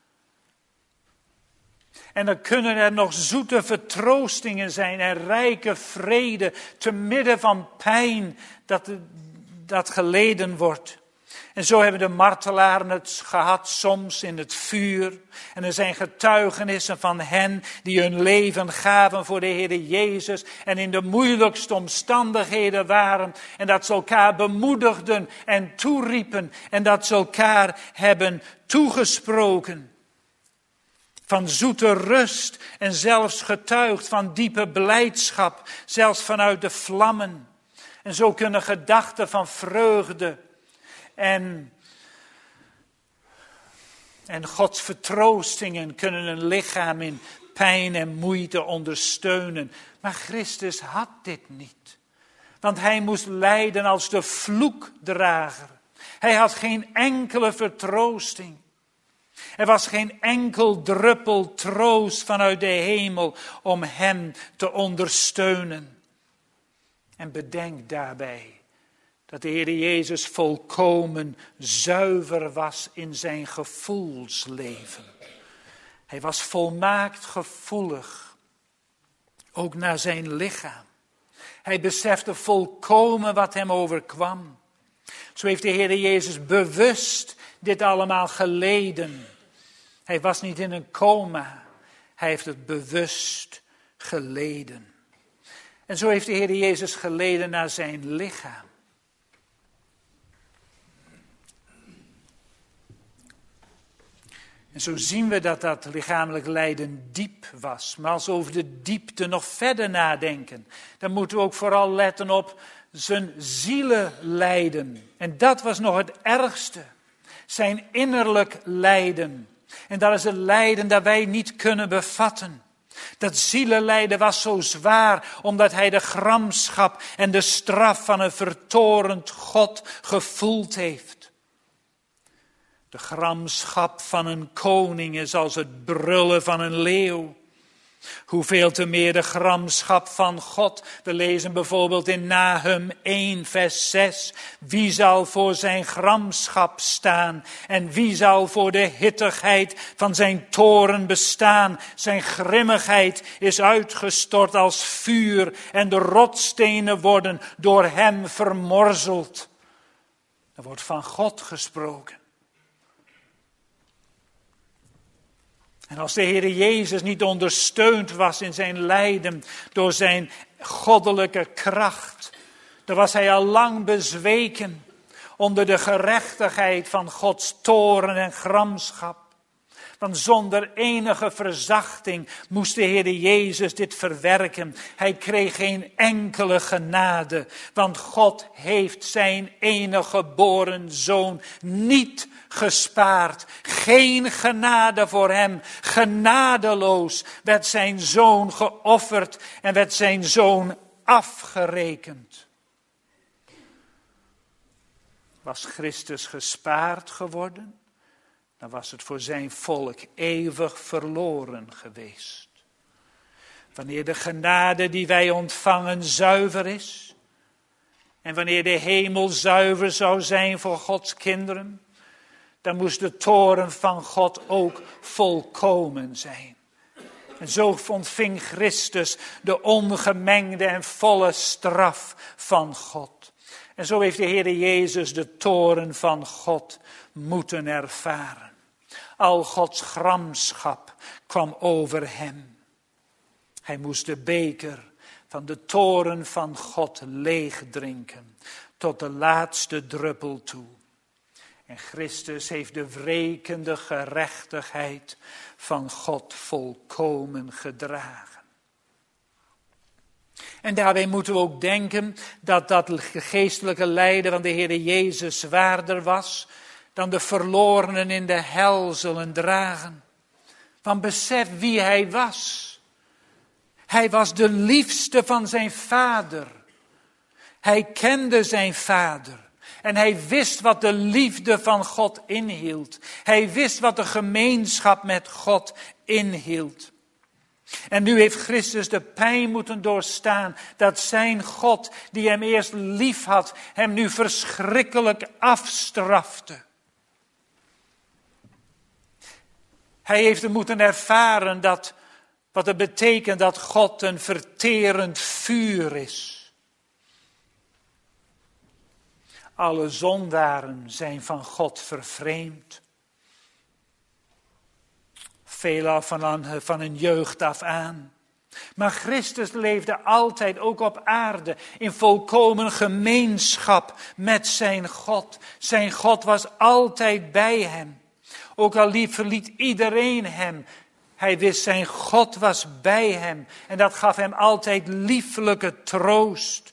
En dan kunnen er nog zoete vertroostingen zijn en rijke vrede te midden van pijn dat geleden wordt. En zo hebben de martelaren het gehad soms in het vuur. En er zijn getuigenissen van hen die hun leven gaven voor de Heer Jezus. En in de moeilijkste omstandigheden waren. En dat ze elkaar bemoedigden en toeriepen. En dat ze elkaar hebben toegesproken. Van zoete rust en zelfs getuigd van diepe blijdschap. Zelfs vanuit de vlammen. En zo kunnen gedachten van vreugde en Gods vertroostingen kunnen een lichaam in pijn en moeite ondersteunen. Maar Christus had dit niet. Want hij moest lijden als de vloekdrager. Hij had geen enkele vertroosting. Er was geen enkel druppel troost vanuit de hemel om hem te ondersteunen. En bedenk daarbij dat de Heer Jezus volkomen zuiver was in zijn gevoelsleven. Hij was volmaakt gevoelig, ook naar zijn lichaam. Hij besefte volkomen wat hem overkwam. Zo heeft de Heer Jezus bewust dit allemaal geleden. Hij was niet in een coma. Hij heeft het bewust geleden. En zo heeft de Heer Jezus geleden naar zijn lichaam. En zo zien we dat dat lichamelijk lijden diep was. Maar als we over de diepte nog verder nadenken, dan moeten we ook vooral letten op zijn zielenlijden. En dat was nog het ergste. Zijn innerlijk lijden. En dat is een lijden dat wij niet kunnen bevatten. Dat zielenlijden was zo zwaar, omdat hij de gramschap en de straf van een vertorend God gevoeld heeft. De gramschap van een koning is als het brullen van een leeuw. Hoeveel te meer de gramschap van God. We lezen bijvoorbeeld in Nahum 1 vers 6. Wie zal voor zijn gramschap staan? En wie zal voor de hittigheid van zijn toorn bestaan? Zijn grimmigheid is uitgestort als vuur. En de rotsstenen worden door hem vermorzeld. Er wordt van God gesproken. En als de Heer Jezus niet ondersteund was in zijn lijden door zijn goddelijke kracht, dan was hij al lang bezweken onder de gerechtigheid van Gods toorn en gramschap. Want zonder enige verzachting moest de Heer Jezus dit verwerken. Hij kreeg geen enkele genade, want God heeft zijn enige geboren zoon niet gespaard. Geen genade voor hem. Genadeloos werd zijn zoon geofferd en werd zijn zoon afgerekend. Was Christus gespaard geworden, dan was het voor zijn volk eeuwig verloren geweest. Wanneer de genade die wij ontvangen zuiver is, en wanneer de hemel zuiver zou zijn voor Gods kinderen, dan moest de toorn van God ook volkomen zijn. En zo ontving Christus de ongemengde en volle straf van God. En zo heeft de Heer Jezus de toorn van God moeten ervaren. Al Gods gramschap kwam over hem. Hij moest de beker van de toorn van God leeg drinken, tot de laatste druppel toe. En Christus heeft de wrekende gerechtigheid van God volkomen gedragen. En daarbij moeten we ook denken dat dat geestelijke lijden van de Heer Jezus zwaarder was dan de verlorenen in de hel zullen dragen. Want besef wie hij was. Hij was de liefste van zijn vader. Hij kende zijn vader. En hij wist wat de liefde van God inhield. Hij wist wat de gemeenschap met God inhield. En nu heeft Christus de pijn moeten doorstaan dat zijn God, die hem eerst lief had, hem nu verschrikkelijk afstrafte. Hij heeft er moeten ervaren dat wat het betekent dat God een verterend vuur is. Alle zondaren zijn van God vervreemd. Veelal van hun jeugd af aan. Maar Christus leefde altijd, ook op aarde, in volkomen gemeenschap met zijn God. Zijn God was altijd bij hem. Ook al verliet iedereen hem. Hij wist zijn God was bij hem. En dat gaf hem altijd lieflijke troost.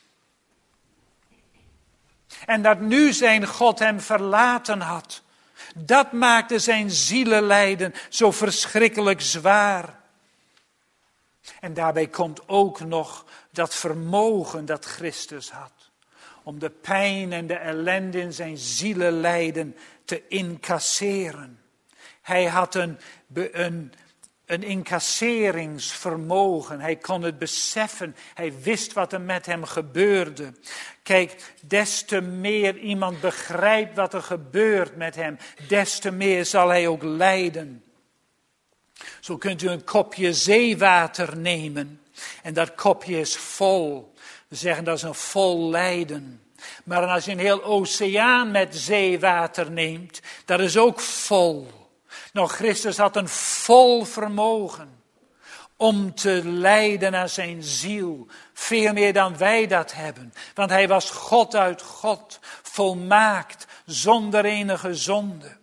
En dat nu zijn God hem verlaten had. Dat maakte zijn zielenlijden zo verschrikkelijk zwaar. En daarbij komt ook nog dat vermogen dat Christus had. Om de pijn en de ellende in zijn zielenlijden te incasseren. Hij had een incasseringsvermogen. Hij kon het beseffen. Hij wist wat er met hem gebeurde. Kijk, des te meer iemand begrijpt wat er gebeurt met hem, des te meer zal hij ook lijden. Zo kunt u een kopje zeewater nemen. En dat kopje is vol. We zeggen dat is een vol lijden. Maar als je een heel oceaan met zeewater neemt, dat is ook vol. Nou, Christus had een vol vermogen om te lijden aan zijn ziel. Veel meer dan wij dat hebben. Want hij was God uit God, volmaakt, zonder enige zonde.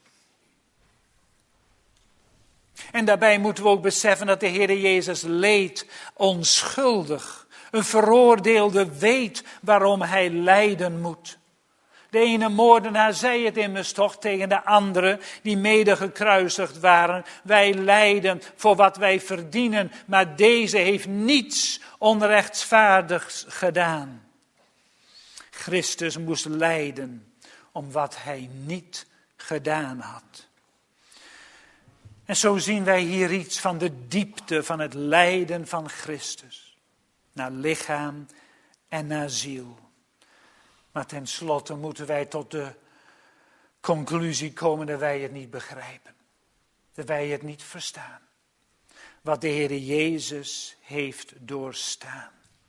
En daarbij moeten we ook beseffen dat de Heer Jezus leed onschuldig. Een veroordeelde weet waarom hij lijden moet. De ene moordenaar zei het immers toch tegen de andere die mede gekruisigd waren. Wij lijden voor wat wij verdienen, maar deze heeft niets onrechtvaardigs gedaan. Christus moest lijden om wat hij niet gedaan had. En zo zien wij hier iets van de diepte van het lijden van Christus. Naar lichaam en naar ziel. Maar tenslotte moeten wij tot de conclusie komen dat wij het niet begrijpen. Dat wij het niet verstaan. Wat de Heer Jezus heeft doorstaan.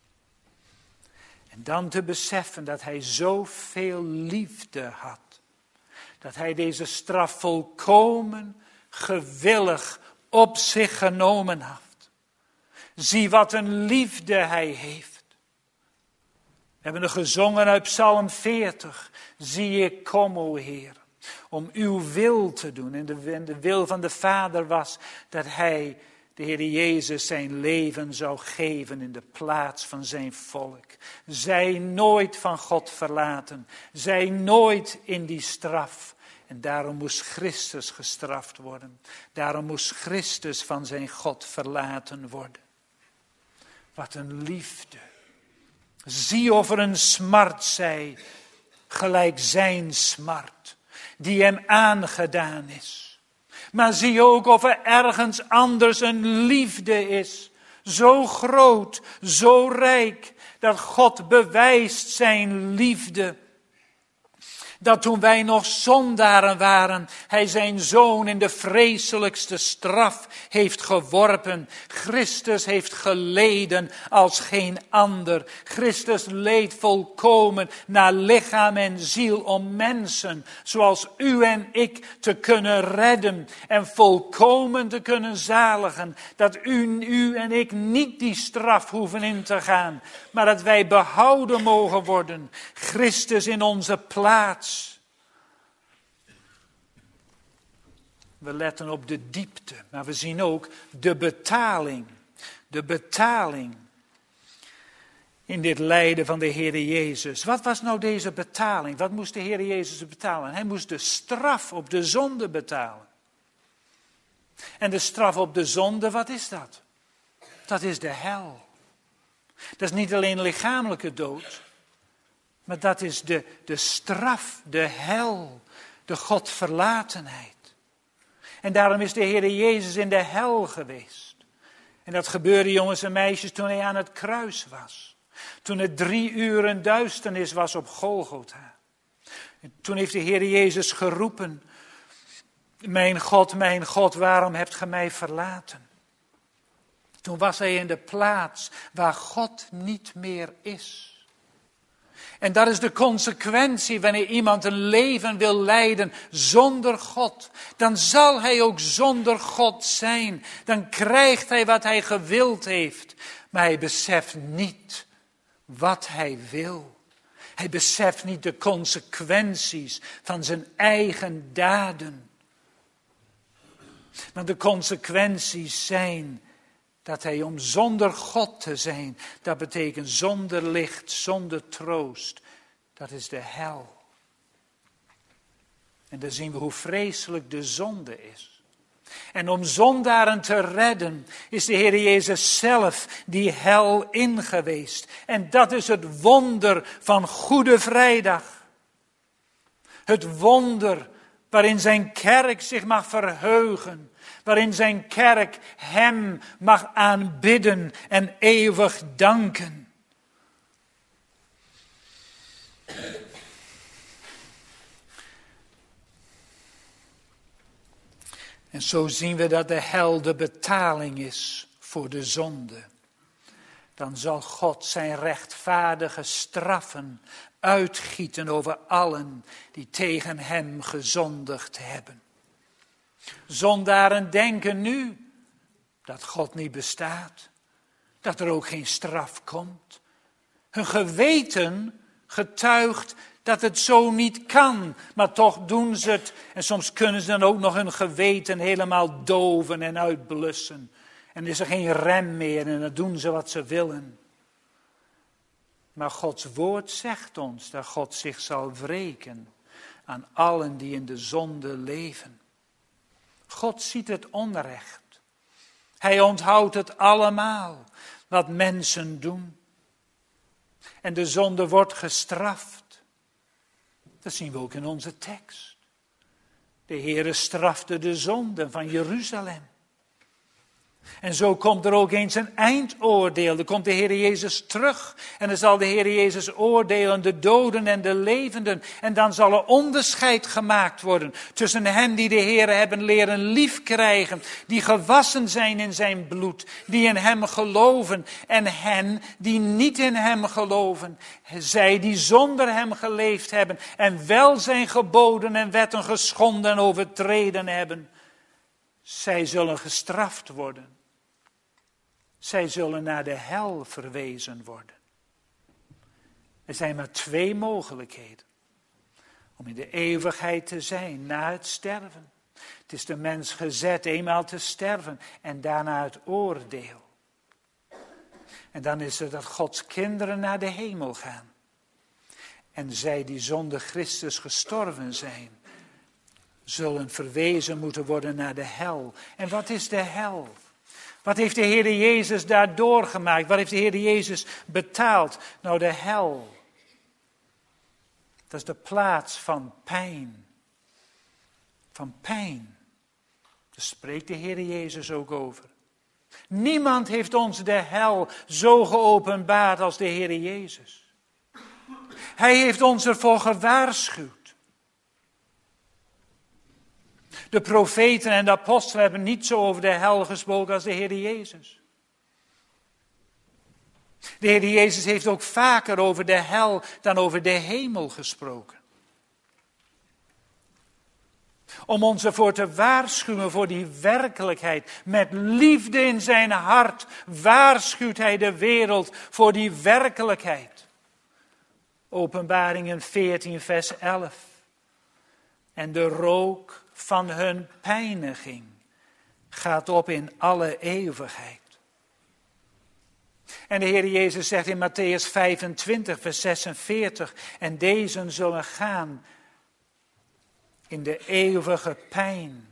En dan te beseffen dat hij zoveel liefde had. Dat hij deze straf volkomen gewillig op zich genomen had. Zie wat een liefde hij heeft. We hebben er gezongen uit Psalm 40. Zie ik kom, o Heer, om uw wil te doen. En de wil van de Vader was dat hij, de Heer Jezus, zijn leven zou geven in de plaats van zijn volk. Zij nooit van God verlaten. Zij nooit in die straf. En daarom moest Christus gestraft worden. Daarom moest Christus van zijn God verlaten worden. Wat een liefde. Zie of er een smart zij, gelijk zijn smart, die hem aangedaan is. Maar zie ook of er ergens anders een liefde is, zo groot, zo rijk, dat God bewijst zijn liefde. Dat toen wij nog zondaren waren, hij zijn zoon in de vreselijkste straf heeft geworpen. Christus heeft geleden als geen ander. Christus leed volkomen naar lichaam en ziel om mensen zoals u en ik te kunnen redden en volkomen te kunnen zaligen. Dat u en ik niet die straf hoeven in te gaan, maar dat wij behouden mogen worden. Christus in onze plaats. We letten op de diepte, maar we zien ook de betaling. De betaling in dit lijden van de Heer Jezus. Wat was nou deze betaling? Wat moest de Heer Jezus betalen? Hij moest de straf op de zonde betalen. En de straf op de zonde, wat is dat? Dat is de hel. Dat is niet alleen lichamelijke dood, maar dat is de straf, de hel, de Godverlatenheid. En daarom is de Heer Jezus in de hel geweest. En dat gebeurde, jongens en meisjes, toen hij aan het kruis was. Toen het 3 uur duisternis was op Golgotha. En toen heeft de Heer Jezus geroepen: mijn God, waarom hebt ge mij verlaten? Toen was hij in de plaats waar God niet meer is. En dat is de consequentie wanneer iemand een leven wil leiden zonder God. Dan zal hij ook zonder God zijn. Dan krijgt hij wat hij gewild heeft. Maar hij beseft niet wat hij wil. Hij beseft niet de consequenties van zijn eigen daden. Maar de consequenties zijn dat hij om zonder God te zijn, dat betekent zonder licht, zonder troost. Dat is de hel. En dan zien we hoe vreselijk de zonde is. En om zondaren te redden is de Heer Jezus zelf die hel ingeweest. En dat is het wonder van Goede Vrijdag. Het wonder waarin zijn kerk zich mag verheugen. Waarin zijn kerk hem mag aanbidden en eeuwig danken. En zo zien we dat de hel de betaling is voor de zonde. dan zal God zijn rechtvaardige straffen uitgieten over allen die tegen hem gezondigd hebben. Zondaren denken nu dat God niet bestaat, dat er ook geen straf komt. Hun geweten getuigt dat het zo niet kan, maar toch doen ze het. En soms kunnen ze dan ook nog hun geweten helemaal doven en uitblussen. En is er geen rem meer en dan doen ze wat ze willen. Maar Gods woord zegt ons dat God zich zal wreken aan allen die in de zonde leven. God ziet het onrecht. Hij onthoudt het allemaal wat mensen doen. En de zonde wordt gestraft. Dat zien we ook in onze tekst. De Heere strafte de zonden van Jeruzalem. En zo komt er ook eens een eindoordeel. Dan komt de Heer Jezus terug. En dan zal de Heer Jezus oordelen de doden en de levenden. En dan zal er onderscheid gemaakt worden tussen hen die de Heer hebben leren liefkrijgen. Die gewassen zijn in zijn bloed. Die in hem geloven. En hen die niet in hem geloven. Zij die zonder hem geleefd hebben. En wel zijn geboden en wetten geschonden en overtreden hebben. Zij zullen gestraft worden. Zij zullen naar de hel verwezen worden. Er zijn maar 2 mogelijkheden om in de eeuwigheid te zijn na het sterven. Het is de mens gezet eenmaal te sterven en daarna het oordeel. En dan is het dat Gods kinderen naar de hemel gaan. En zij die zonder Christus gestorven zijn, zullen verwezen moeten worden naar de hel. En wat is de hel? Wat heeft de Heer Jezus daar doorgemaakt? Wat heeft de Heer Jezus betaald? Nou, de hel. Dat is de plaats van pijn. Van pijn. Daar spreekt de Heer Jezus ook over. Niemand heeft ons de hel zo geopenbaard als de Heer Jezus. Hij heeft ons ervoor gewaarschuwd. De profeten en de apostelen hebben niet zo over de hel gesproken als de Heer Jezus. De Heer Jezus heeft ook vaker over de hel dan over de hemel gesproken. Om ons ervoor te waarschuwen voor die werkelijkheid. Met liefde in zijn hart waarschuwt hij de wereld voor die werkelijkheid. Openbaringen 14 vers 11. En de rook van hun pijniging gaat op in alle eeuwigheid. En de Heer Jezus zegt in Mattheüs 25 vers 46. En deze zullen gaan in de eeuwige pijn.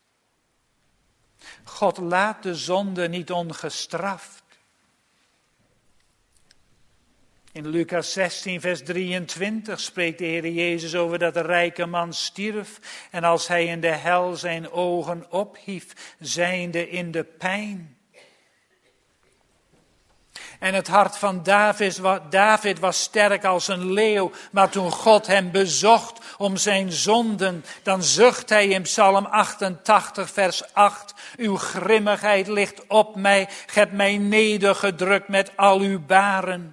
God laat de zonde niet ongestraft. In Lucas 16 vers 23 spreekt de Heer Jezus over dat de rijke man stierf. En als hij in de hel zijn ogen ophief, zijnde in de pijn. En het hart van David was sterk als een leeuw. Maar toen God hem bezocht om zijn zonden, dan zucht hij in Psalm 88 vers 8. Uw grimmigheid ligt op mij, ge hebt mij nedergedrukt met al uw baren.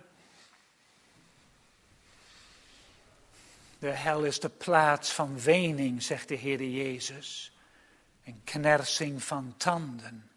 De hel is de plaats van wening, zegt de Heer Jezus. En knersing van tanden.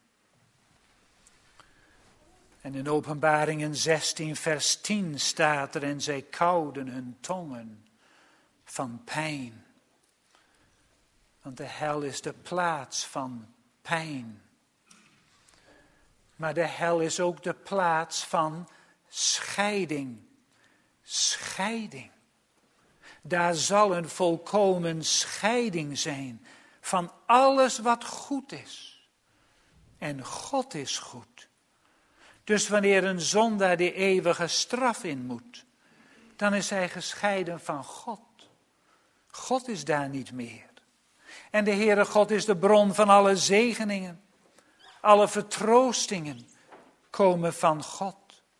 En in Openbaringen 16 vers 10 staat er, en zij kauwden hun tongen van pijn. Want de hel is de plaats van pijn. Maar de hel is ook de plaats van scheiding. Scheiding. Daar zal een volkomen scheiding zijn van alles wat goed is. En God is goed. Dus wanneer een zondaar de eeuwige straf in moet, dan is hij gescheiden van God. God is daar niet meer. En de Heere God is de bron van alle zegeningen. Alle vertroostingen komen van God.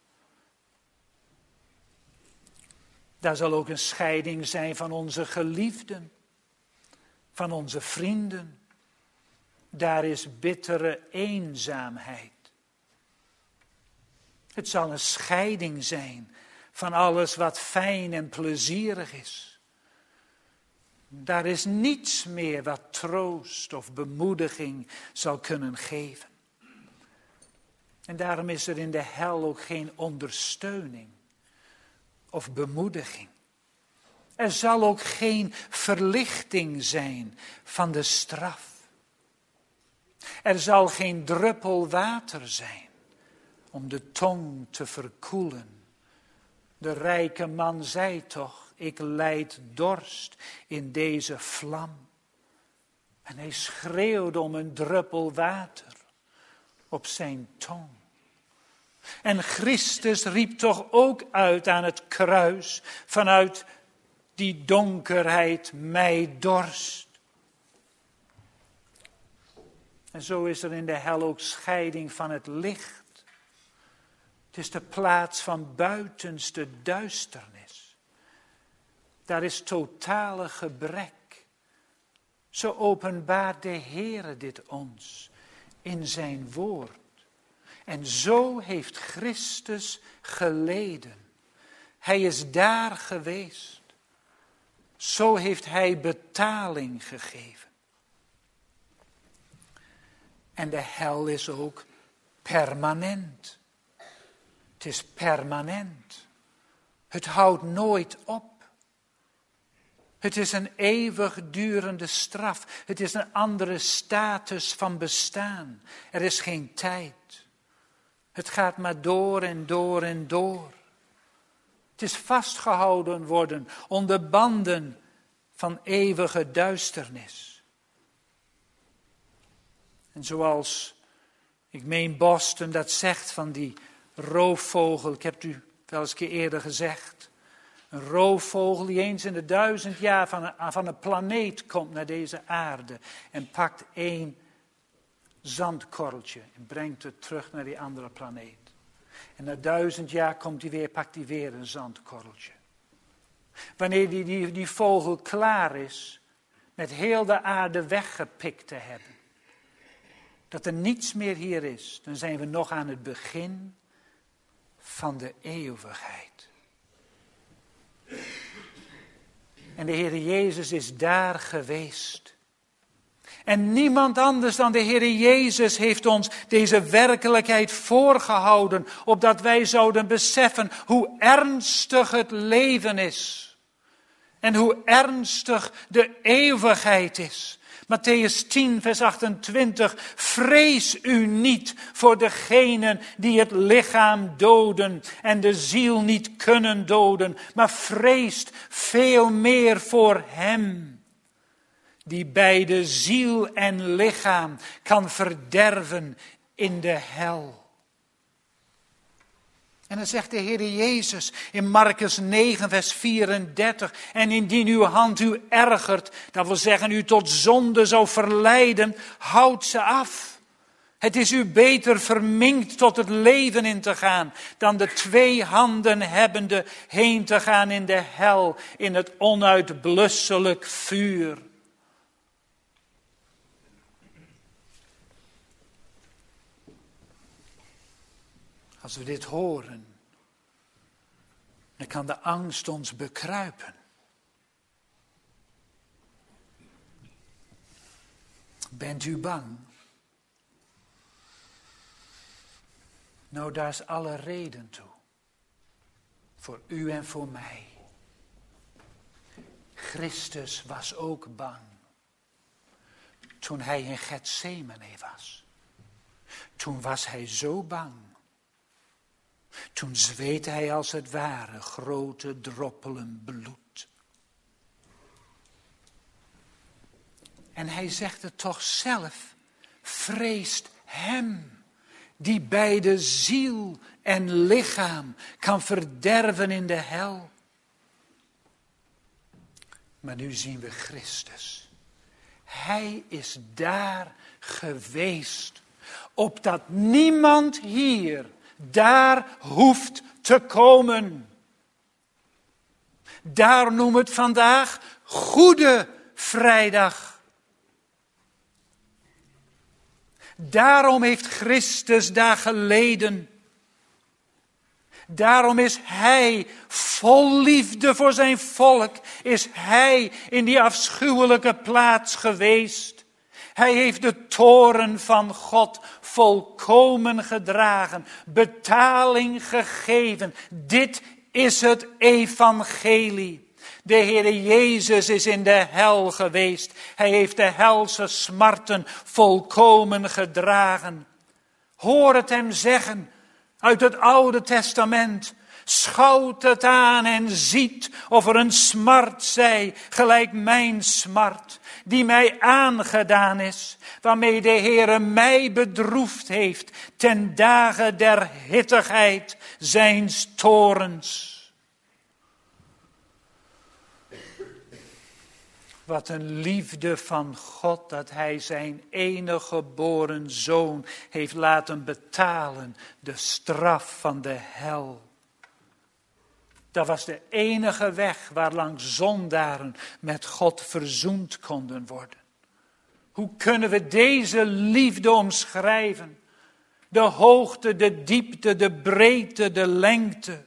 Daar zal ook een scheiding zijn van onze geliefden, van onze vrienden. Daar is bittere eenzaamheid. Het zal een scheiding zijn van alles wat fijn en plezierig is. Daar is niets meer wat troost of bemoediging zal kunnen geven. En daarom is er in de hel ook geen ondersteuning of bemoediging. Er zal ook geen verlichting zijn van de straf. Er zal geen druppel water zijn om de tong te verkoelen. De rijke man zei toch, ik lijd dorst in deze vlam. En hij schreeuwde om een druppel water op zijn tong. En Christus riep toch ook uit aan het kruis vanuit die donkerheid, mij dorst. En zo is er in de hel ook scheiding van het licht. Het is de plaats van buitenste duisternis. Daar is totale gebrek. Zo openbaart de Heere dit ons in zijn woord. En zo heeft Christus geleden. Hij is daar geweest. Zo heeft hij betaling gegeven. En de hel is ook permanent. Het is permanent. Het houdt nooit op. Het is een eeuwigdurende straf. Het is een andere status van bestaan. Er is geen tijd. Het gaat maar door en door en door. Het is vastgehouden worden onder banden van eeuwige duisternis. En zoals, ik meen Boston dat zegt van die roofvogel, ik heb het u wel eens een keer eerder gezegd. Een roofvogel die eens in de 1000 jaar van een planeet komt naar deze aarde en pakt 1 zandkorreltje en brengt het terug naar die andere planeet. En na 1000 jaar pakt hij weer een zandkorreltje. Wanneer die vogel klaar is met heel de aarde weggepikt te hebben, dat er niets meer hier is, dan zijn we nog aan het begin van de eeuwigheid. En de Heer Jezus is daar geweest. En niemand anders dan de Heer Jezus heeft ons deze werkelijkheid voorgehouden, opdat wij zouden beseffen hoe ernstig het leven is. En hoe ernstig de eeuwigheid is. Mattheüs 10 vers 28, vrees u niet voor degenen die het lichaam doden en de ziel niet kunnen doden, maar vreest veel meer voor hem die beide ziel en lichaam kan verderven in de hel. En dan zegt de Heer Jezus in Markus 9 vers 34, en indien uw hand u ergert, dat wil zeggen u tot zonde zou verleiden, houd ze af. Het is u beter verminkt tot het leven in te gaan, dan de 2 handen hebbende heen te gaan in de hel, in het onuitblusselijk vuur. Als we dit horen, dan kan de angst ons bekruipen. Bent u bang? Nou, daar is alle reden toe. Voor u en voor mij. Christus was ook bang. Toen hij in Getsemane was. Toen was hij zo bang. Toen zweet hij als het ware grote droppelen bloed. En hij zegt het toch zelf, vreest hem die beide ziel en lichaam kan verderven in de hel. Maar nu zien we Christus. Hij is daar geweest, opdat niemand hier daar hoeft te komen. Daar noemen we het vandaag Goede Vrijdag. Daarom heeft Christus daar geleden. Daarom is hij vol liefde voor zijn volk, is hij in die afschuwelijke plaats geweest. Hij heeft de toorn van God volkomen gedragen, betaling gegeven. Dit is het evangelie. De Heere Jezus is in de hel geweest. Hij heeft de helse smarten volkomen gedragen. Hoor het hem zeggen uit het Oude Testament. Schouwt het aan en ziet of er een smart zij, gelijk mijn smart, die mij aangedaan is, waarmee de Heere mij bedroefd heeft, ten dagen der hittigheid zijns toorns. Wat een liefde van God dat hij zijn enige geboren zoon heeft laten betalen, de straf van de hel. Dat was de enige weg waarlangs zondaren met God verzoend konden worden. Hoe kunnen we deze liefde omschrijven? De hoogte, de diepte, de breedte, de lengte.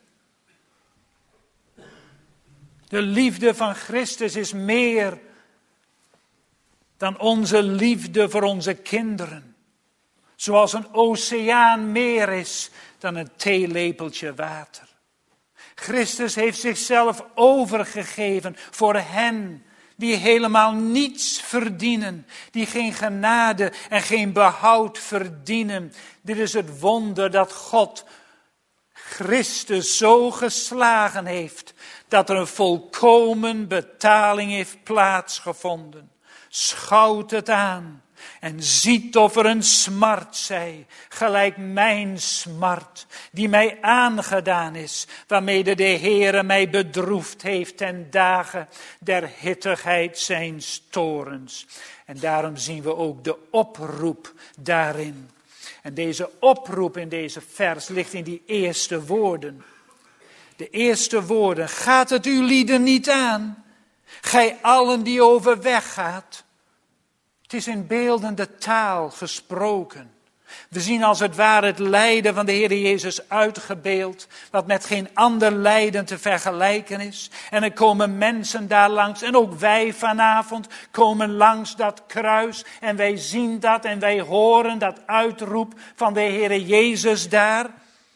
De liefde van Christus is meer dan onze liefde voor onze kinderen. Zoals een oceaan meer is dan een theelepeltje water. Christus heeft zichzelf overgegeven voor hen die helemaal niets verdienen. Die geen genade en geen behoud verdienen. Dit is het wonder dat God Christus zo geslagen heeft dat er een volkomen betaling heeft plaatsgevonden. Schouwt het aan en ziet of er een smart zij, gelijk mijn smart, die mij aangedaan is, waarmee de Heere mij bedroefd heeft ten dagen der hittigheid zijns toorns. En daarom zien we ook de oproep daarin. En deze oproep in deze vers ligt in die eerste woorden. De eerste woorden, gaat het u lieden niet aan? Gij allen die overweg gaat. Het is in beeldende taal gesproken. We zien als het ware het lijden van de Heer Jezus uitgebeeld, wat met geen ander lijden te vergelijken is. En er komen mensen daar langs, en ook wij vanavond komen langs dat kruis. En wij zien dat en wij horen dat uitroep van de Heer Jezus daar.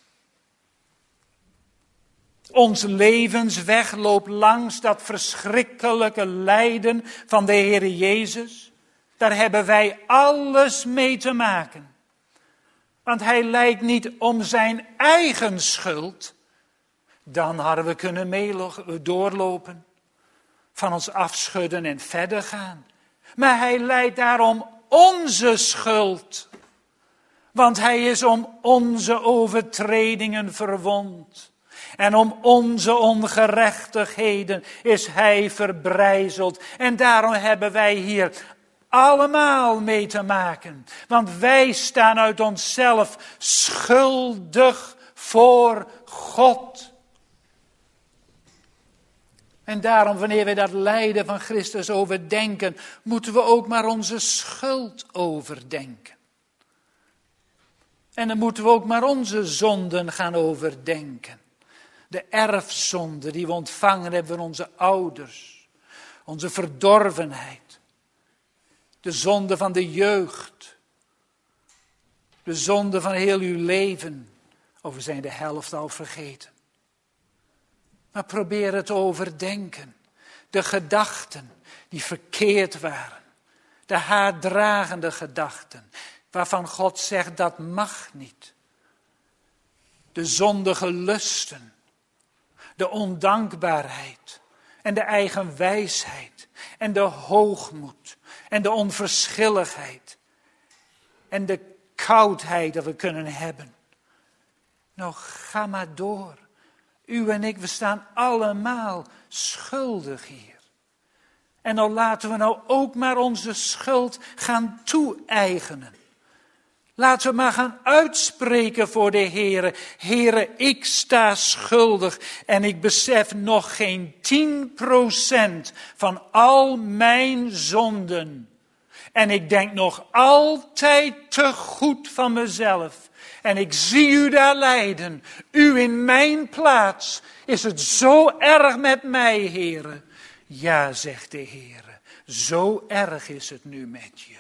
Ons levensweg loopt langs dat verschrikkelijke lijden van de Heer Jezus. Daar hebben wij alles mee te maken. Want hij lijdt niet om zijn eigen schuld. Dan hadden we kunnen doorlopen. Van ons afschudden en verder gaan. Maar hij lijdt daarom onze schuld. Want hij is om onze overtredingen verwond. En om onze ongerechtigheden is hij verbrijzeld. En daarom hebben wij hier allemaal mee te maken. Want wij staan uit onszelf schuldig voor God. En daarom, wanneer wij dat lijden van Christus overdenken, moeten we ook maar onze schuld overdenken. En dan moeten we ook maar onze zonden gaan overdenken. De erfzonde die we ontvangen hebben van onze ouders. Onze verdorvenheid. De zonde van de jeugd. De zonde van heel uw leven. Of we zijn de helft al vergeten. Maar probeer het te overdenken. De gedachten die verkeerd waren. De haatdragende gedachten. Waarvan God zegt dat mag niet. De zondige lusten. De ondankbaarheid. En de eigen wijsheid. En de hoogmoed. En de onverschilligheid. En de koudheid dat we kunnen hebben. Nou, ga maar door. U en ik, we staan allemaal schuldig hier. En dan laten we nou ook maar onze schuld gaan toe-eigenen. Laten we maar gaan uitspreken voor de Heere. Heere, ik sta schuldig en ik besef nog geen 10% van al mijn zonden. En ik denk nog altijd te goed van mezelf. En ik zie u daar lijden. U in mijn plaats. Is het zo erg met mij, Heere? Ja, zegt de Heere. Zo erg is het nu met je.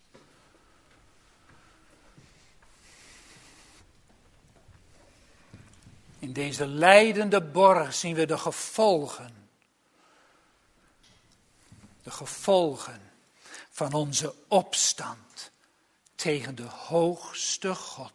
In deze lijdende borg zien we de gevolgen. De gevolgen van onze opstand tegen de hoogste God.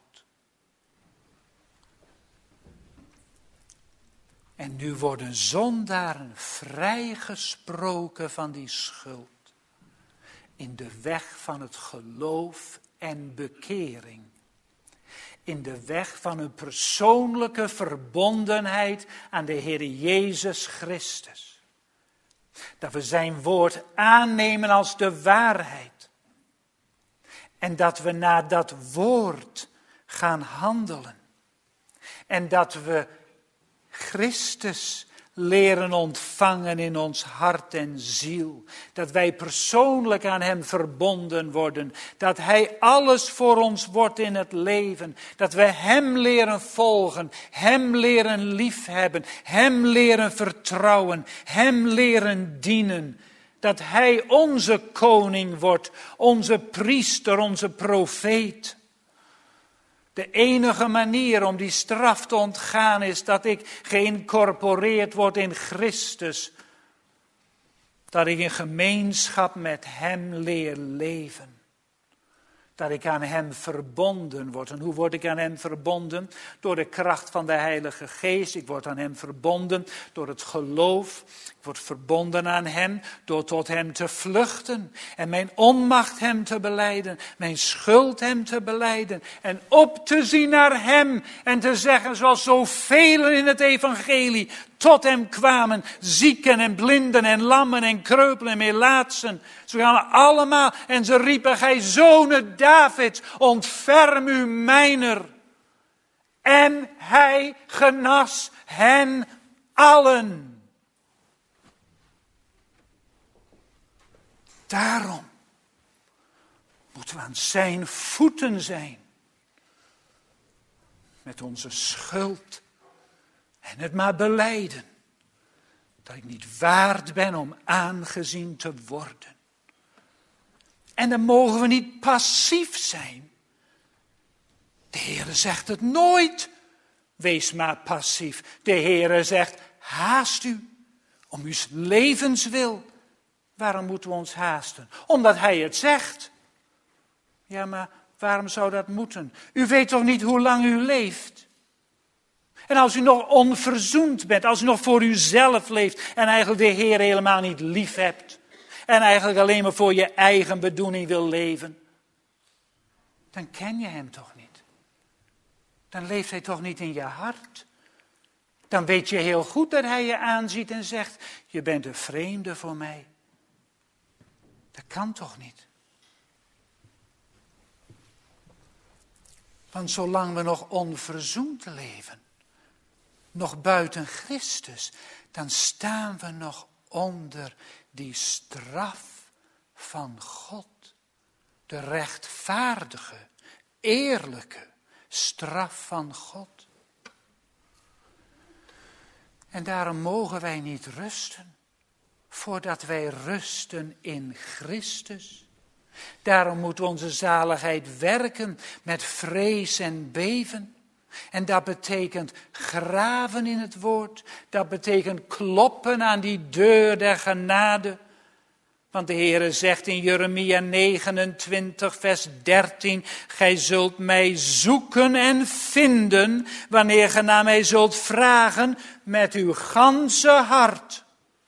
En nu worden zondaren vrijgesproken van die schuld. In de weg van het geloof en bekering. In de weg van een persoonlijke verbondenheid aan de Heer Jezus Christus. Dat we zijn woord aannemen als de waarheid. En dat we naar dat woord gaan handelen. En dat we Christus leren ontvangen in ons hart en ziel. Dat wij persoonlijk aan hem verbonden worden. Dat hij alles voor ons wordt in het leven. Dat we hem leren volgen. Hem leren liefhebben. Hem leren vertrouwen. Hem leren dienen. Dat hij onze koning wordt. Onze priester, onze profeet. De enige manier om die straf te ontgaan is dat ik geïncorporeerd word in Christus. Dat ik in gemeenschap met hem leer leven. Dat ik aan hem verbonden word. En hoe word ik aan hem verbonden? Door de kracht van de Heilige Geest. Ik word aan hem verbonden door het geloof. Ik word verbonden aan hem door tot hem te vluchten. En mijn onmacht hem te belijden. Mijn schuld hem te belijden. En op te zien naar hem. En te zeggen zoals zoveel in het evangelie tot hem kwamen. Zieken en blinden en lammen en kreupelen en melaatsen. Ze gaan allemaal en ze riepen: gij zonen Davids, ontferm u mijner. En hij genas hen allen. Daarom moeten we aan zijn voeten zijn. Met onze schuld. En het maar belijden. Dat ik niet waard ben om aangezien te worden. En dan mogen we niet passief zijn. De Heere zegt het nooit. Wees maar passief. De Heere zegt: haast u. Om uw levenswil. Waarom moeten we ons haasten? Omdat hij het zegt. Ja, maar waarom zou dat moeten? U weet toch niet hoe lang u leeft? En als u nog onverzoend bent, als u nog voor uzelf leeft en eigenlijk de Heer helemaal niet lief hebt en eigenlijk alleen maar voor je eigen bedoeling wil leven, dan ken je hem toch niet. Dan leeft hij toch niet in je hart. Dan weet je heel goed dat hij je aanziet en zegt: je bent een vreemde voor mij. Dat kan toch niet? Want zolang we nog onverzoend leven, nog buiten Christus, dan staan we nog onder die straf van God. De rechtvaardige, eerlijke straf van God. En daarom mogen wij niet rusten, voordat wij rusten in Christus. Daarom moet onze zaligheid werken met vrees en beven. En dat betekent graven in het woord. Dat betekent kloppen aan die deur der genade. Want de Heere zegt in Jeremia 29 vers 13. Gij zult mij zoeken en vinden wanneer ge naar mij zult vragen met uw ganse hart.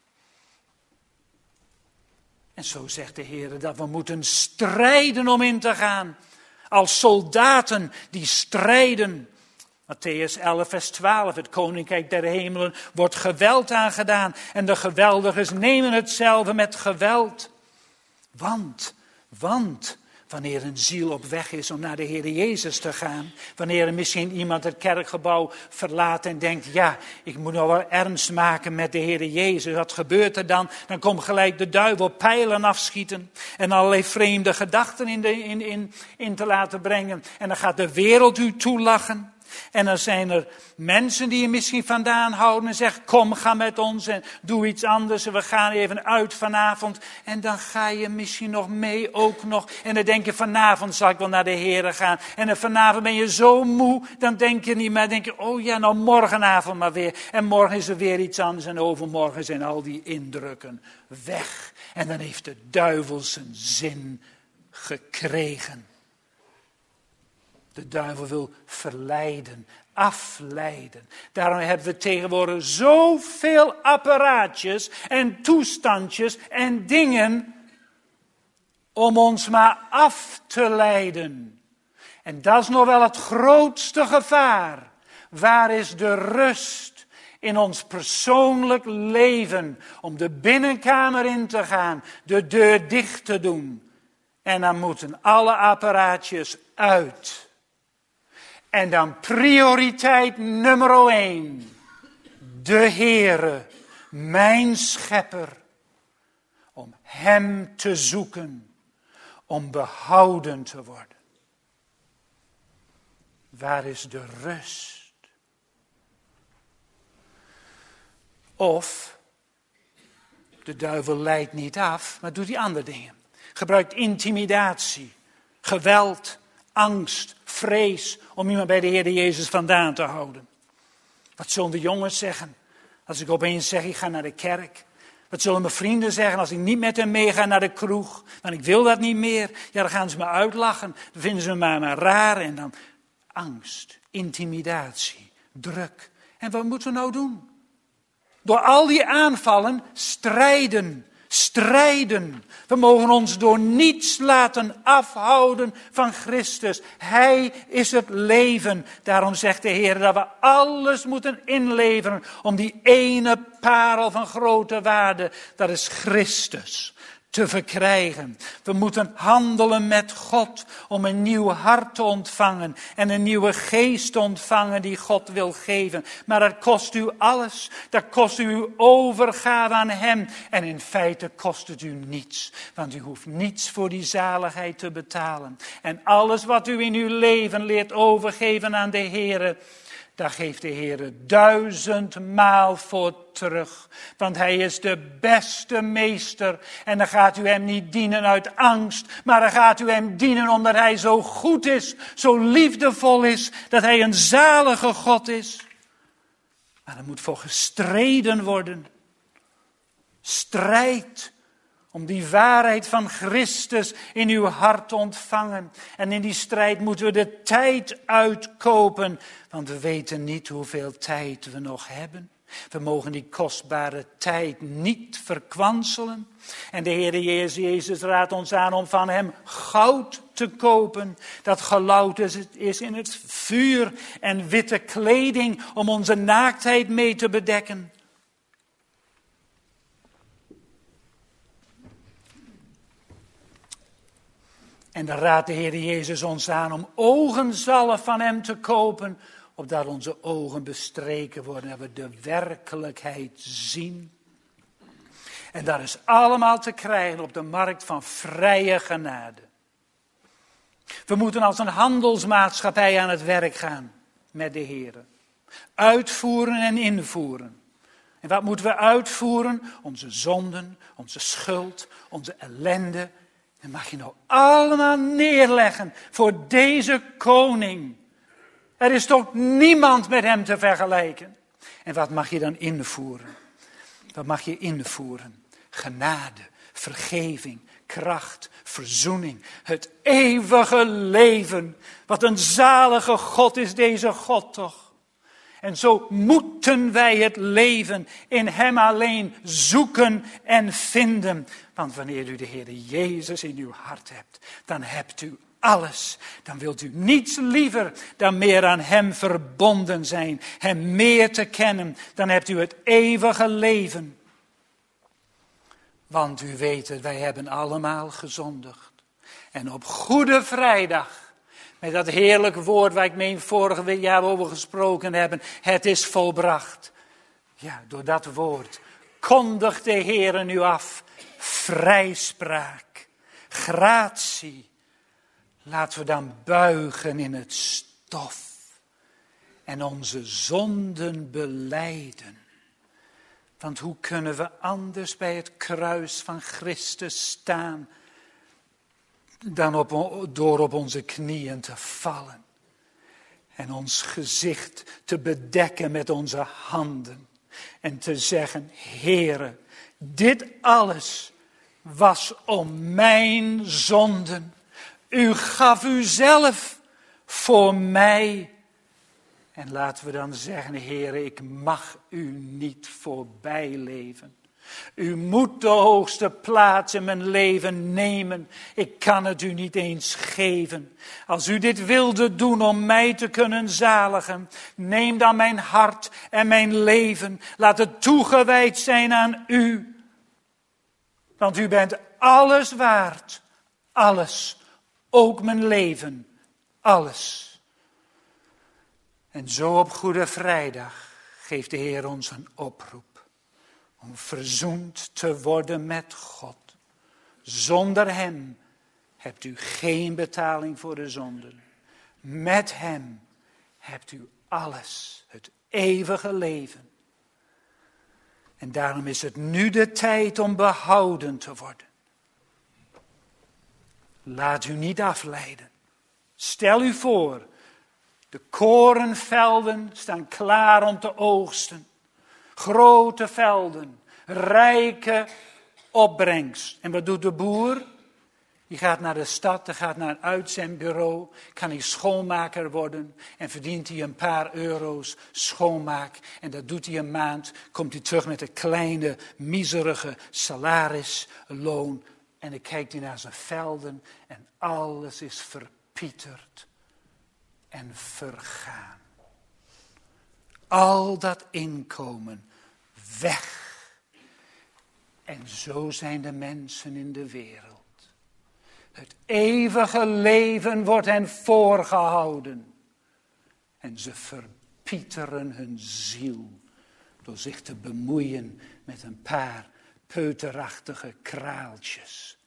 En zo zegt de Heer dat we moeten strijden om in te gaan. Als soldaten die strijden. Mattheüs 11 vers 12. Het koninkrijk der hemelen wordt geweld aangedaan. En de geweldigers nemen hetzelfde met geweld. Want Wanneer een ziel op weg is om naar de Heer Jezus te gaan. Wanneer misschien iemand het kerkgebouw verlaat en denkt, ja, ik moet nog wel ernst maken met de Heer Jezus. Wat gebeurt er dan? Dan komt gelijk de duivel pijlen afschieten. En allerlei vreemde gedachten in te laten brengen. En dan gaat de wereld u toelachen. En dan zijn er mensen die je misschien vandaan houden en zeggen, kom, ga met ons en doe iets anders. En we gaan even uit vanavond. En dan ga je misschien nog mee ook nog. En dan denk je, vanavond zal ik wel naar de Heere gaan. En dan vanavond ben je zo moe, dan denk je niet meer. Dan denk je, oh ja, nou morgenavond maar weer. En morgen is er weer iets anders en overmorgen zijn al die indrukken weg. En dan heeft de duivel zijn zin gekregen. De duivel wil verleiden, afleiden. Daarom hebben we tegenwoordig zoveel apparaatjes en toestandjes en dingen om ons maar af te leiden. En dat is nog wel het grootste gevaar. Waar is de rust in ons persoonlijk leven om de binnenkamer in te gaan, de deur dicht te doen? En dan moeten alle apparaatjes uit. En dan prioriteit nummer 1. De Heere, mijn schepper. Om hem te zoeken. Om behouden te worden. Waar is de rust? Of, de duivel leidt niet af, maar doet die andere dingen. Gebruikt intimidatie, geweld, angst, vrees om iemand bij de Heer Jezus vandaan te houden. Wat zullen de jongens zeggen als ik opeens zeg ik ga naar de kerk? Wat zullen mijn vrienden zeggen als ik niet met hen meega naar de kroeg? Want ik wil dat niet meer. Ja, dan gaan ze me uitlachen. Dan vinden ze me maar raar. En dan angst, intimidatie, druk. En wat moeten we nou doen? Door al die aanvallen strijden. Strijden. We mogen ons door niets laten afhouden van Christus. Hij is het leven. Daarom zegt de Heer dat we alles moeten inleveren om die ene parel van grote waarde, dat is Christus, te verkrijgen. We moeten handelen met God om een nieuw hart te ontvangen en een nieuwe geest te ontvangen die God wil geven. Maar dat kost u alles. Dat kost u uw overgave aan hem. En in feite kost het u niets. Want u hoeft niets voor die zaligheid te betalen. En alles wat u in uw leven leert overgeven aan de Heere, daar geeft de Heer 1000 maal voor terug. Want hij is de beste meester. En dan gaat u hem niet dienen uit angst. Maar dan gaat u hem dienen omdat hij zo goed is. Zo liefdevol is. Dat hij een zalige God is. Maar er moet voor gestreden worden. Strijd. Om die waarheid van Christus in uw hart te ontvangen. En in die strijd moeten we de tijd uitkopen. Want we weten niet hoeveel tijd we nog hebben. We mogen die kostbare tijd niet verkwanselen. En de Heer Jezus raadt ons aan om van hem goud te kopen. Dat gelouterd is in het vuur. En witte kleding om onze naaktheid mee te bedekken. En dan raadt de Heer Jezus ons aan om ogenzalf van hem te kopen, opdat onze ogen bestreken worden, dat we de werkelijkheid zien. En dat is allemaal te krijgen op de markt van vrije genade. We moeten als een handelsmaatschappij aan het werk gaan met de Heer. Uitvoeren en invoeren. En wat moeten we uitvoeren? Onze zonden, onze schuld, onze ellende. Dat mag je nou allemaal neerleggen voor deze koning. Er is toch niemand met hem te vergelijken. En wat mag je dan invoeren? Wat mag je invoeren? Genade, vergeving, kracht, verzoening. Het eeuwige leven. Wat een zalige God is deze God toch. En zo moeten wij het leven in hem alleen zoeken en vinden. Want wanneer u de Heer Jezus in uw hart hebt, dan hebt u alles. Dan wilt u niets liever dan meer aan hem verbonden zijn. Hem meer te kennen. Dan hebt u het eeuwige leven. Want u weet het, wij hebben allemaal gezondigd. En op Goede Vrijdag, met dat heerlijke woord waar ik meen vorige jaar over gesproken hebben, het is volbracht. Ja, door dat woord kondigt de Heer nu af. Vrijspraak, gratie. Laten we dan buigen in het stof en onze zonden belijden. Want hoe kunnen we anders bij het kruis van Christus staan dan door op onze knieën te vallen en ons gezicht te bedekken met onze handen en te zeggen: Heere, dit alles was om mijn zonden. U gaf uzelf voor mij. En laten we dan zeggen: Heere, ik mag u niet voorbij leven. U moet de hoogste plaats in mijn leven nemen. Ik kan het u niet eens geven. Als u dit wilde doen om mij te kunnen zaligen, neem dan mijn hart en mijn leven. Laat het toegewijd zijn aan u. Want u bent alles waard. Alles. Ook mijn leven. Alles. En zo op Goede Vrijdag geeft de Heer ons een oproep. Om verzoend te worden met God. Zonder hem hebt u geen betaling voor de zonden. Met hem hebt u alles. Het eeuwige leven. En daarom is het nu de tijd om behouden te worden. Laat u niet afleiden. Stel u voor, de korenvelden staan klaar om te oogsten. Grote velden, rijke opbrengst. En wat doet de boer? Die gaat naar de stad, die gaat naar een uitzendbureau, kan hij schoonmaker worden en verdient hij een paar euro's schoonmaak. En dat doet hij een maand, komt hij terug met een kleine, miserige salarisloon. En dan kijkt hij naar zijn velden en alles is verpieterd en vergaan. Al dat inkomen weg. En zo zijn de mensen in de wereld. Het eeuwige leven wordt hen voorgehouden. En ze verpieteren hun ziel door zich te bemoeien met een paar peuterachtige kraaltjes.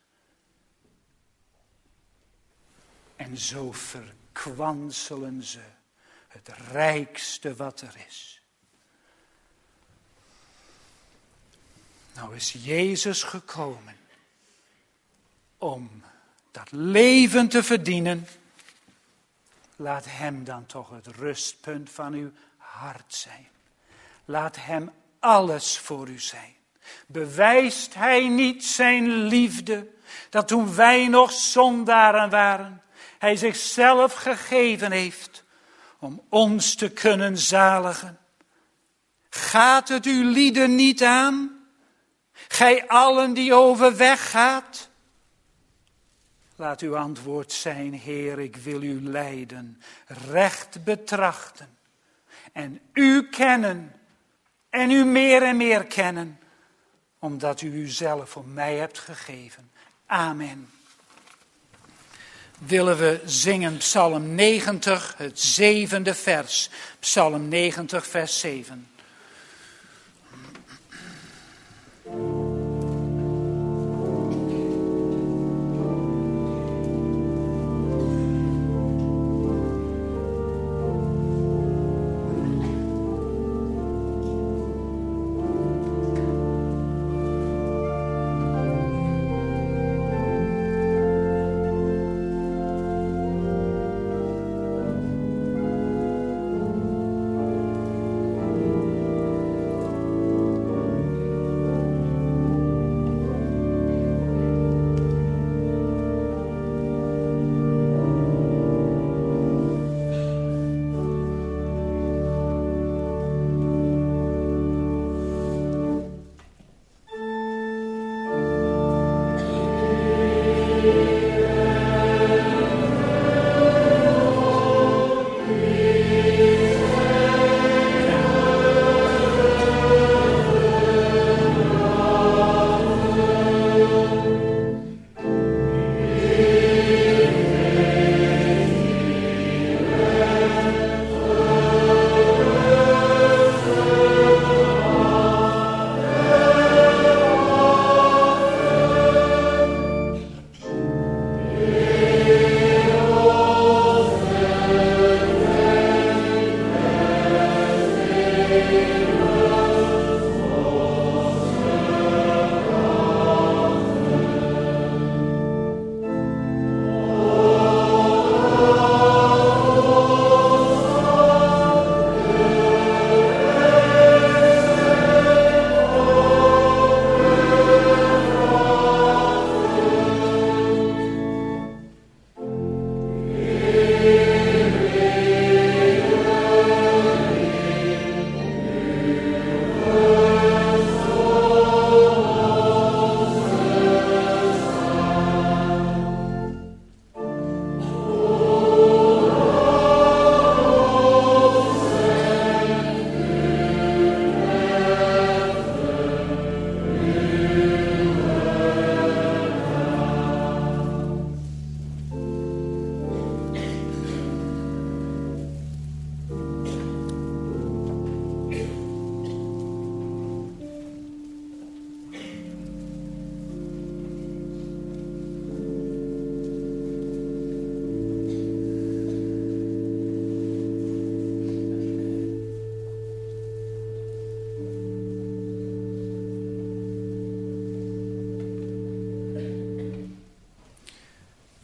En zo verkwanselen ze het rijkste wat er is. Nou is Jezus gekomen om dat leven te verdienen. Laat hem dan toch het rustpunt van uw hart zijn. Laat hem alles voor u zijn. Bewijst hij niet zijn liefde, dat toen wij nog zondaren waren, hij zichzelf gegeven heeft om ons te kunnen zaligen? Gaat het uw lieden niet aan? Gij allen die overweg gaat? Laat uw antwoord zijn: Heer, ik wil u leiden, recht betrachten en u kennen en u meer en meer kennen, omdat u uzelf voor mij hebt gegeven. Amen. Willen we zingen Psalm 90, het 7e vers. Psalm 90, vers 7.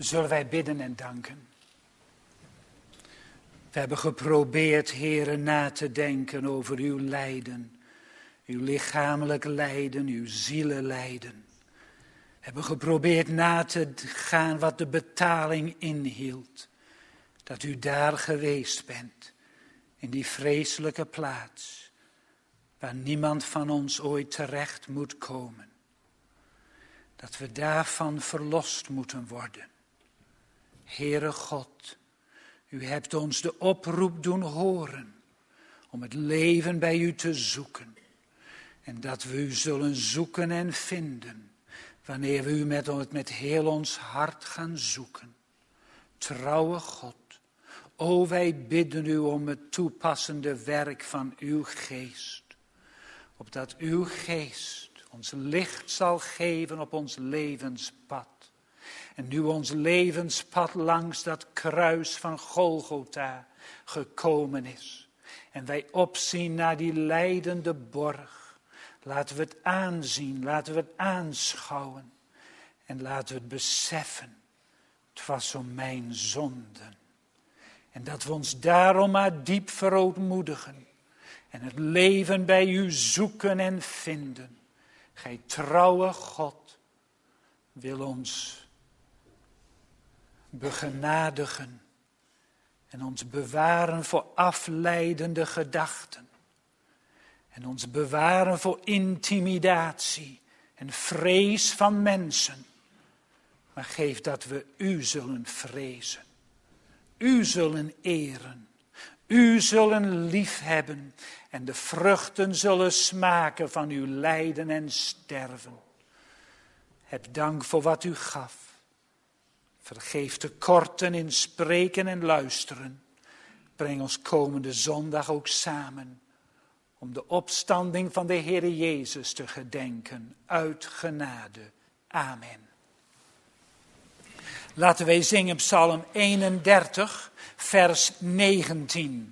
Zullen wij bidden en danken? We hebben geprobeerd, Heere, na te denken over uw lijden. Uw lichamelijk lijden, uw zielenlijden. We hebben geprobeerd na te gaan wat de betaling inhield. Dat u daar geweest bent, in die vreselijke plaats, waar niemand van ons ooit terecht moet komen. Dat we daarvan verlost moeten worden. Heere God, u hebt ons de oproep doen horen om het leven bij u te zoeken. En dat we u zullen zoeken en vinden, wanneer we u met heel ons hart gaan zoeken. Trouwe God, o wij bidden u om het toepassende werk van uw geest. Opdat uw geest ons licht zal geven op ons levenspad. En nu ons levenspad langs dat kruis van Golgotha gekomen is. En wij opzien naar die lijdende borg. Laten we het aanzien, laten we het aanschouwen. En laten we het beseffen, het was om mijn zonden. En dat we ons daarom maar diep verootmoedigen. En het leven bij u zoeken en vinden. Gij trouwe God wil ons begenadigen en ons bewaren voor afleidende gedachten. En ons bewaren voor intimidatie en vrees van mensen. Maar geef dat we u zullen vrezen. U zullen eren. U zullen liefhebben. En de vruchten zullen smaken van uw lijden en sterven. Heb dank voor wat u gaf. Vergeef tekorten in spreken en luisteren. Breng ons komende zondag ook samen. Om de opstanding van de Heere Jezus te gedenken. Uit genade. Amen. Laten wij zingen Psalm 31, vers 19.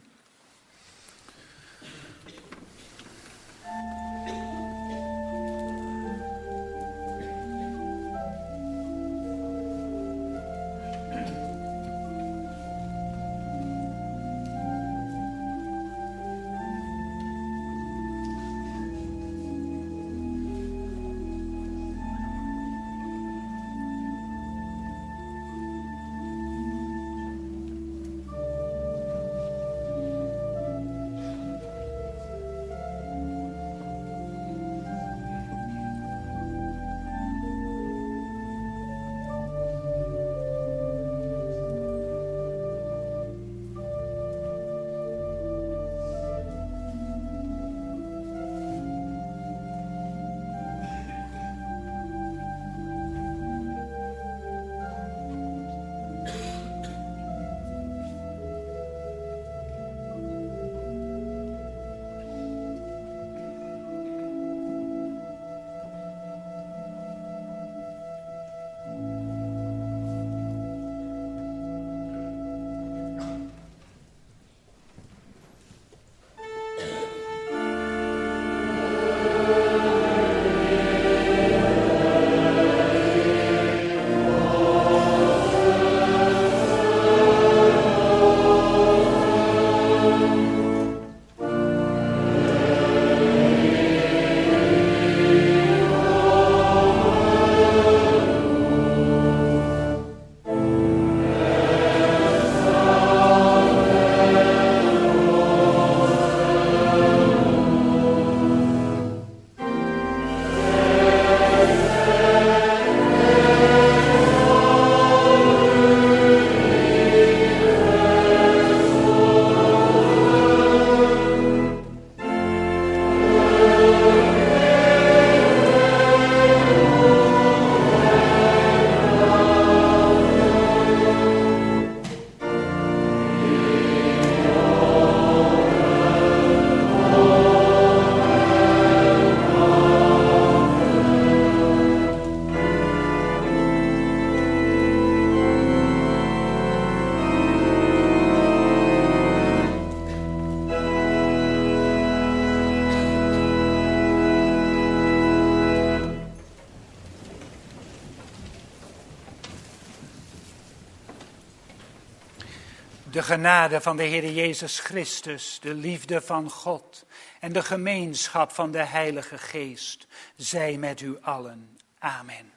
De genade van de Heer Jezus Christus, de liefde van God en de gemeenschap van de Heilige Geest zij met u allen. Amen.